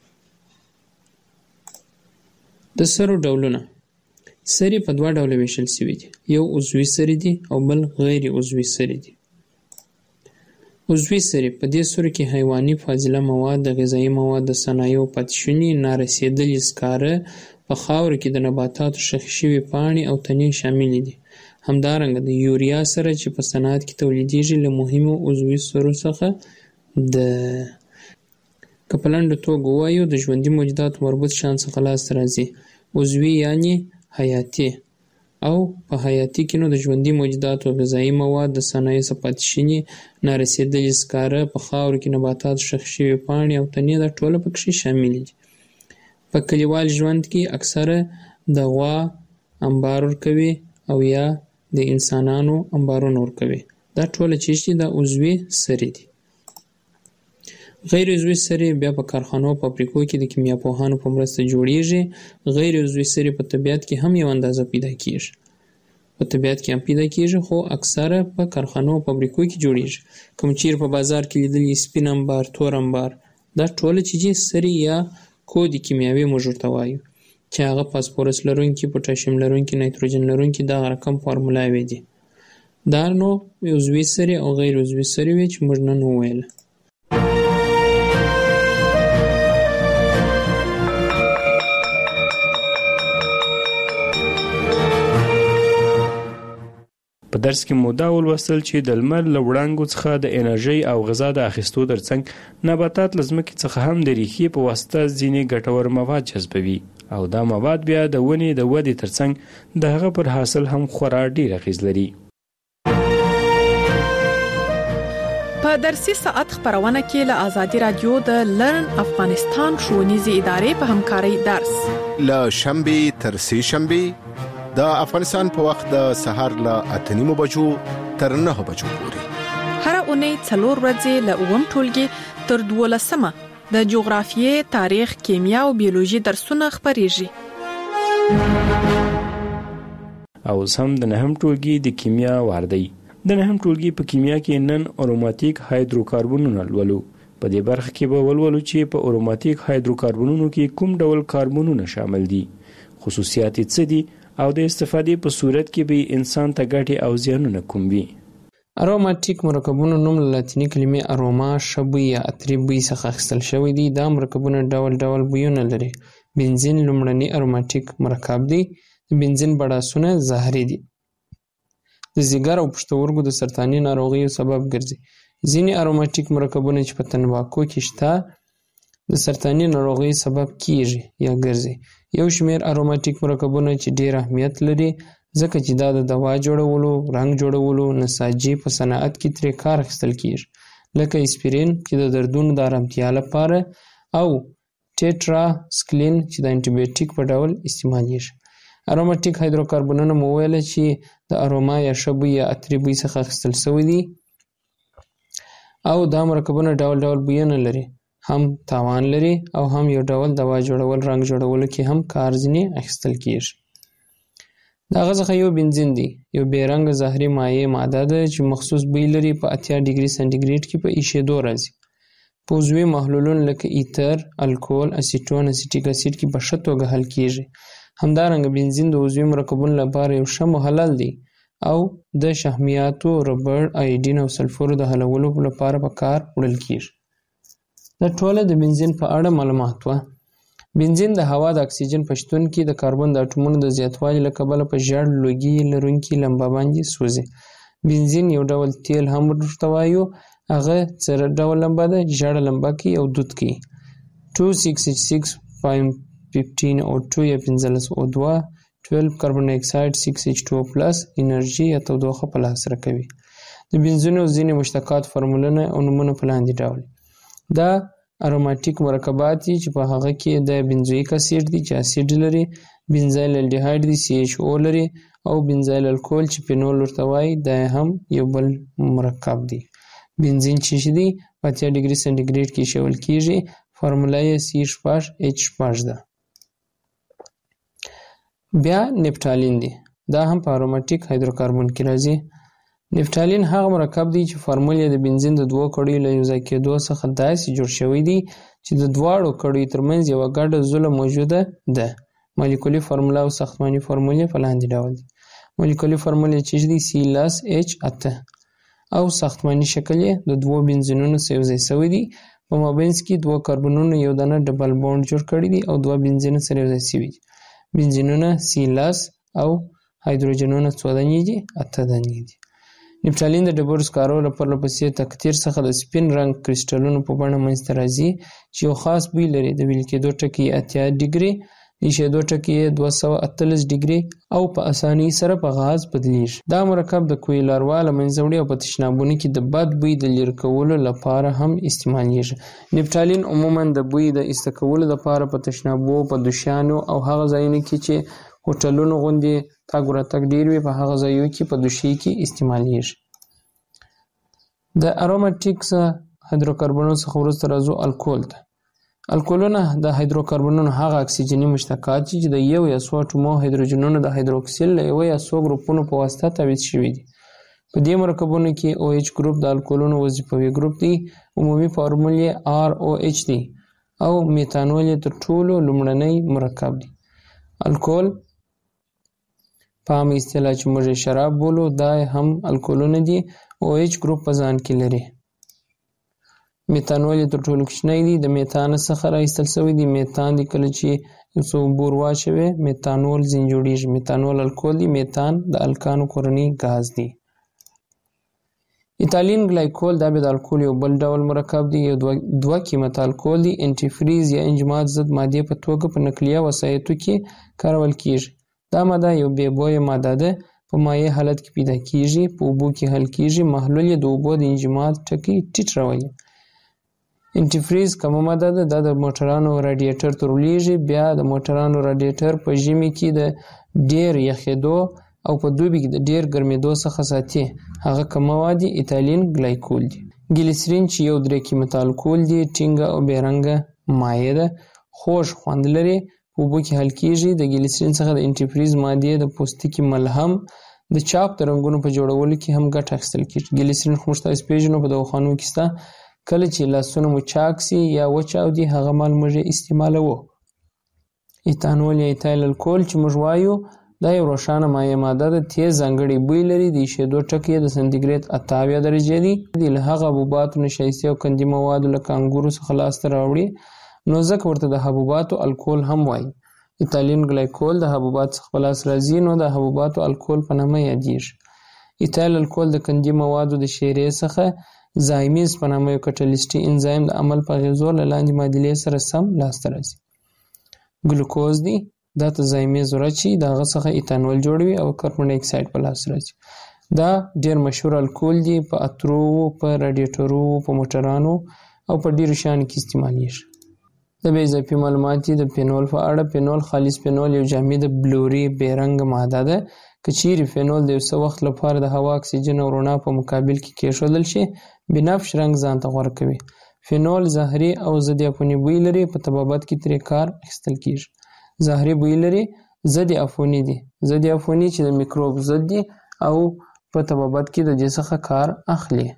د سرو ډولونه. سرې په 2 ډوله ویشل شوي دي. یو عضوي سرې دي او بل غیر عضوي سرې دي. عضوي سرې په دې سرو کې حیواني فاضله مواد، د غذایي مواد، د صنایعو پاتې شوني، نارسېدلي سکاره، په خاوره کې د نباتاتو ښخې شوي پاڼې او تنې شاملې دي. همدارنګه د یوریا سره چې په صنعت کې تولیدېږي له مهمو عضوي سرو څخه ده. که په لنډه توګه ووایو، د ژوندي موجوداتو مربوط شیان څخه لاسته راځي. عضوي یعنې حیاتي، او په حیاتي کې نو د ژوندي موجوداتو، غذایي مواد، د صنایعو څخه پاتې شوني، نارسېدلي سکاره، په خاوره کې نباتاتو ښخې شوي پاڼې او تنې دا ټوله پکښې شاملې دي. په کلیوال ژوند کې اکثره د غوا انبار ورکوي او یا د انسانانو انبارونه ورکوي. دا ټوله چې دي دا عضوي سرې دي. غیر عضوي سرې بیا په کارخانو او فابریکو کې د کیمیاپوهانو په مرسته جوړیږي. غیر عضوي سرې په طبیعت کې هم یو اندازه پیدا کیږي. په طبیعت کې هم پیدا کیږي، خو اکثره په کارخانو او فابریکو کې جوړیږي. کوم چیرې په بازار کې لیدلي سپین انبار، تور انبار، دا ټوله چې دي سرې یا کود کیمیاوي موږ ورته وایو، چې هغه فاسفورس لرونکي، پوټاشیم لرونکي، نایتروجن لرونکي دغه رقم فارمولاوې دي. دا نو عضوي سرې او غیر عضوي سرې وې چې موږ نن وویل. په درس کې مو دا ولوستل چې د لمر له وړانګو څخه د انرژۍ او غذا د اخیستو ترڅنګ نباتات له ځمکې څخه هم د ریښې په واسطه ځینې ګټور مواد جذبوي، او دا مواد بیا د ونې د ودې ترڅنګ د هغه پر حاصل هم خورا ډیر اغیز لري. په درسي ساعت خبرونه کې له آزادي رادیو د لرن افغانستان ښوونیزې ادارې په همکارۍ درس له شنبه تر سه شنبه د افغانستان په وخت د سهار له 8:30 بجو تر 9 بجو پورې. هر اونۍ 4 ورځې له 9 ټولګي تر 12 د جغرافیې، تاریخ، کیمیا او بیولوژي درسونه خبريږي. او سم د 9 ټولګي د کیمیا واردی. د 9 ټولګي په کیمیا کې نن اروماتیک هایدروکاربنونه لولو. په دې برخه کې به ولولو چې په اروماتیک هایدروکاربنونو کې کوم ډول کاربنونه شامل دي، خصوصیات یې څه دي، او د استفادې په صورت کې به انسان ته ګټې او زیانونه کوم وي. اروماتیک مرکبونو نوم له لاتیني کلمې اروما ښه بوی یا عطري بوی څخه اخیستل شوی دی. دا مرکبونه ډول ډول بویونه لري. بنزین لومړنی اروماتیک مرکب دی. بنزین بړاسونه زهري دي. د ځیګر او پښتورګو د سرطاني ناروغیو سبب ګرځي. ځینې اروماتیک مرکبونه چې په تنباکو کې شته د سرطاني ناروغیو سبب کیږي یا ګرځي. یو شمېر اروماتیک مرکبونه چې ډېر اهمیت لري ځکه چې دا د دوا جوړولو، رنګ جوړولو، نساجي په صنعت کې ترې کار اخیستل کیږي، لکه اسپرین چې د دردونو د آرامتیا لپاره او ټیټرا سکلین چې د انټي بیوټیک په ډول استعمالیږي. اروماتیک هایدروکاربنونه مو ویل چې د اروما یا ښه بوی یا عطري بوی څخه اخیستل شوي دي، او دا مرکبونه ډول ډول بویونه لري، هم تاوان لري او هم یو ډول دوا جوړول، رنګ جوړولو کې هم کار ځینې اخیستل کیږي. د هغه څخه یو بنزین دی، یو بې رنګه زهري مایع ماده ده چې مخصوص بوی لري. په 80 ډیګري سانتیګریډ کې په ایشېدو راځي. په عضوي محلولونو لکه ایتر، الکول، اسیټون، اسیټیک اسید کې په ښه توګه حل کیږي. همدارنګه بنزین د عضوي مرکبونو لپاره یو ښه محلل دی او د شحمیاتو، ربړ، آیډین او سلفور د حلولو لپاره په کار وړل کیږي. دا ټوله د بنزین په اړه معلومات وه. بنزین د هوا د اکسیجن په شتون کې د کاربن د اټومونو د زیاتوالي له کبله په ژیړ لوګي لرونکي لمبه باندې سوځي. بنزین یو ډول تیل هم ورته وایو. هغه څه ډول لمبه ده؟ ژیړه لمبه کوي او دود کوي. 2,6,6,5,15 O2 یا 15 O2 12 کاربن ډای اکساید 6H2O+ انرژي یا تودوخه په لاس راکوي. د بنزینو ځینې مشتقات فورمولونه او نومونه په لاندې ډول. دا اروماتیک مرکبات چې په هغه کې د بنزویک اسید دي چې اسید لري، بنزایل الډیهاید دي CHO لري، او بنزایل الکول چې فینول ورته وایي دا هم یو بل مرکب دی. بنزین چې دی په 80 ډیګري سنټیګریډ کې ایښودل کیږي. فارموله یې C6H6 ده. بیا نفټالین دی، دا هم په اروماتیک هایدروکاربن کې راځي. نفټالین هغه مرکب دی چې فارمول یې د بنزین د دوو کړیو له یوځای کېدو څخه داسې جوړ شوی دی چې د دواړو کړیو ترمنځ یوه ګډه زوله موجوده ده. مالیکولي فارموله او ساختماني فارمول یې په لاندې ډول دي. مالیکولي فارمول یې چې دی C+H8 او ساختماني شکل یې د دوو بنزینونو سره یوځای شوی دی. په مابینځ کې دوه کاربنونو یو دانه ډبل بانډ جوړ کړی دی او دوه بنزینونه سره یوځای شوي دي. بنزینونه C+ او هایدروجنونه څو دانې دي؟ 8 دانې دي. نفټالین د ډبرو سکارو له پرلپسې تقطیر څخه د سپین رنګ کریسټلونو په بڼه منځته راځي چې یو خاص بوی لري. د ویل کېدو ټکي 80 ډیګري، د ایښېدو ټکي 248 ډیګري او په اسانۍ سره په غاز بدلیږي. دا مرکب د کوی لاروا له منځه وړي او په تشنابونو کې د بد بوی د لرې کولو لپاره هم استعمالیږي. نفټالین عموما د بوی د ایسته کولو لپاره په تشنابو، په دوشیانو او هغه ځایونو کې چې هوټلونو غوندې تګ ورتګ ډېر وي په هغه ځایونو کې په دوشي کې استعمالیږي. د اروماتیکس هایدروکاربنونو څخه وروسته راځو الکول ته. الکولونه د هایدروکاربنونو هغه اکسیجني مشتقات چې د یو یا څو اټومو هایدروجنونو د هایدروکسیل له یو یا څو ګروپونو په واسطه تابع شوي دي. په دې مرکبونو کې OH ګروپ د الکولونو وظیفوي ګروپ دی. عمومي فارمول یې ROH دی او میتانول یې تر ټولو لومړنی مرکب دی. الکول په عامه اصطلاح چې موږ شراب بولو دا هم الکولونه دي. OH ګروپ په ځان کې لري. میتانول تر ټولو کوچنی دی. د میتان څخه راایستل شوی دی. میتان دی کله چې یو څو اوبه ور واچوي میتانول ځین جوړیږي. میتانول الکول دی. میتان د الکانو کورنی غاز دی. ایتالین ګلایکول دا به د الکول یو بل ډول مرکب دی. یو دوه قیمت الکول دی. انټیفریز یا انجماد ضد مادې په توګه په نقلیه وسایطو کې کارول کیږي. دا ماده یو بې بویه ماده ده. په مایع حالت کې پیدا کیږي. په اوبو کې حل کیږي. محلول یې د اوبو د انجماد ټکي ټیټ راولي. انټیفریز کومه ماده ده؟ دا د موټرانو رادیټر ته ورلیږي. بیا د موټرانو رادیټر په ژمي کې د ډیر یخېدو او په دوبي کې د ډیر ګرمېدو څخه ساتي. هغه کوم مواد دي؟ ایتالین ګلایکول دي. ګلیسرین چې یو 3 قیمت الکول دی. ټینګه او بې رنګه مایع ده. خوږ خوند لري. په اوبو کې حل کیږي. د ګلیسرین څخه د انټیفریز مادې د پوستکي ملهم د چاپ د رنګونو په جوړولو کې هم ګټه اخیستل کیږي. ګلیسرین خو موږ تاسو پیژنو په دواخانو کې شته. کله چې لاسونه مو چاک سي یا وچاودي هغه مال موږ استعمالوو. ایتانول یا ایتایل الکول چې موږ وایو دا یو روښانه مایع ماده ده. تیز ځانګړی بوی لري. د ایښېدو ټکي د سانتیګریډ 78 درجې دي. له هغه حبوباتو نشایستې او قندي موادو لکه انګورو څخه لاسته راوړي نو ځکه ورته د حبوباتو الکول هم وایي. ایتالین ګلایکول د حبوباتو څخه په لاس راځي نو د حبوباتو الکول په نامه یادیږي. ایتایل الکول د قندي موادو د شیرې څخه زایمیز په نامه یو کټالیسټي انزایم د عمل په اغېزو له لاندې معادلې سره سم لاسته راځي. ګلوکوز دی. دا ته زایمیز ورچی د هغه څخه ایتانول جوړوي او کاربن ډای اکساید په لاس راځي. دا ډیر مشهور الکول دی. په اترو، په رادیټورو، په موټرانو او په ډیرو شیانو کې استعمالیږي. د بې اضافي معلومات د فینول په اړه. فینول خالص فینول یو جامد بلوري بې رنګه ماده ده. که چیرې فینول د یو څه وخت لپاره د هوا اکسیجن او رڼا په مقابل کې کېښودل شي بنفش رنګ ځان ته غوره کوي. فینول زهري او ضد عفوني بوی لري. په طبابت کې ترې کار اخیستل کیږي. زهري بوی لري. ضد عفوني دي. ضد عفوني چې د میکروب ضد دي او په طبابت کې د دې څخه کار اخلي.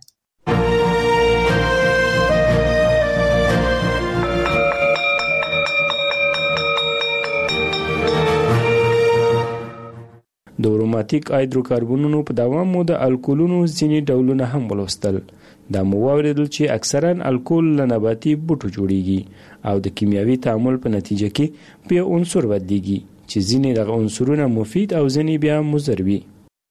د اروماتیک هایدروکاربنونو په دوام مو د الکولونو ځینې ډولونه هم ولوستل. دا مو واوریدل چې اکثرا الکول له نباتي بوټو جوړیږي او د کیمیاوي تعامل په نتیجه کې په عنصر بدلیږي چې ځینې دغه عنصرونه مفید او ځینې بیا مضر وي.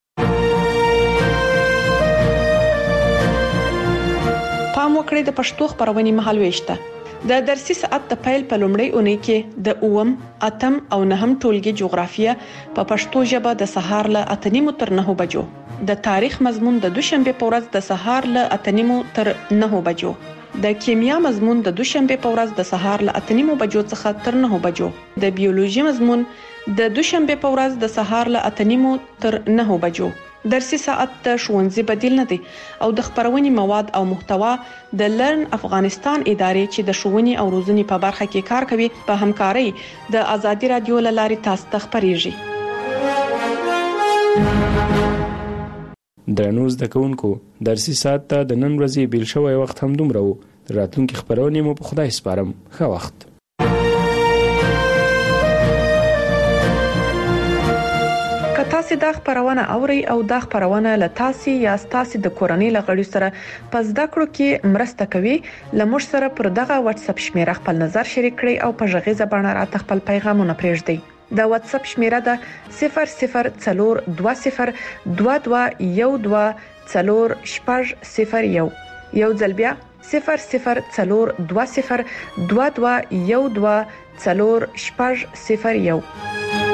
پام وکړئ د پښتو خبرونې مهالويش ته. د درسي ساعت د پیل په لومړۍ اونۍ کې د 8م، 8م او 9م ټولګي جغرافیه په پښتو ژبه د سهار له 8:30 تر 9 بجو، د تاریخ مضمون د دوشنبه په ورځ د سهار له 8:30 تر 9 بجو، د کیمیا مضمون د دوشنبه په ورځ د سهار له 8:30 بجو څخه تر 9 بجو، د بیولوژي مضمون د دوشنبه په ورځ د سهار له 8:30 تر 9 بجو. درسي ساعت د ښوونځي بدیل نه دی او د خبرونې مواد او محتوا د لرن افغانستان ادارې چې د ښوونې او روزنې په برخه کې کار کوي په همکارۍ د آزادي رادیو لارې تاسو ته خبريږي. درنو زده کوونکو، درسي ساعت ته د نن ورځې بیل شوی وخت هم دومره و. راتلونکي خبرونه مو په خدای سپارم. ښه وخت. که تاسو دا خبرونه اورئ او دا خبرونه له تاسو یا تاسو د کورنۍ لغړي سره په زده کړو کې مرسته کوي، لمر سره پر دغه واتس اپ شمیره خپل نظر شریک کړئ او په ژغیزه باندې راته خپل پیغامونه پرېږدئ. د واتس اپ شمیره ده 004212124001. یو ځل بیا 004212124001.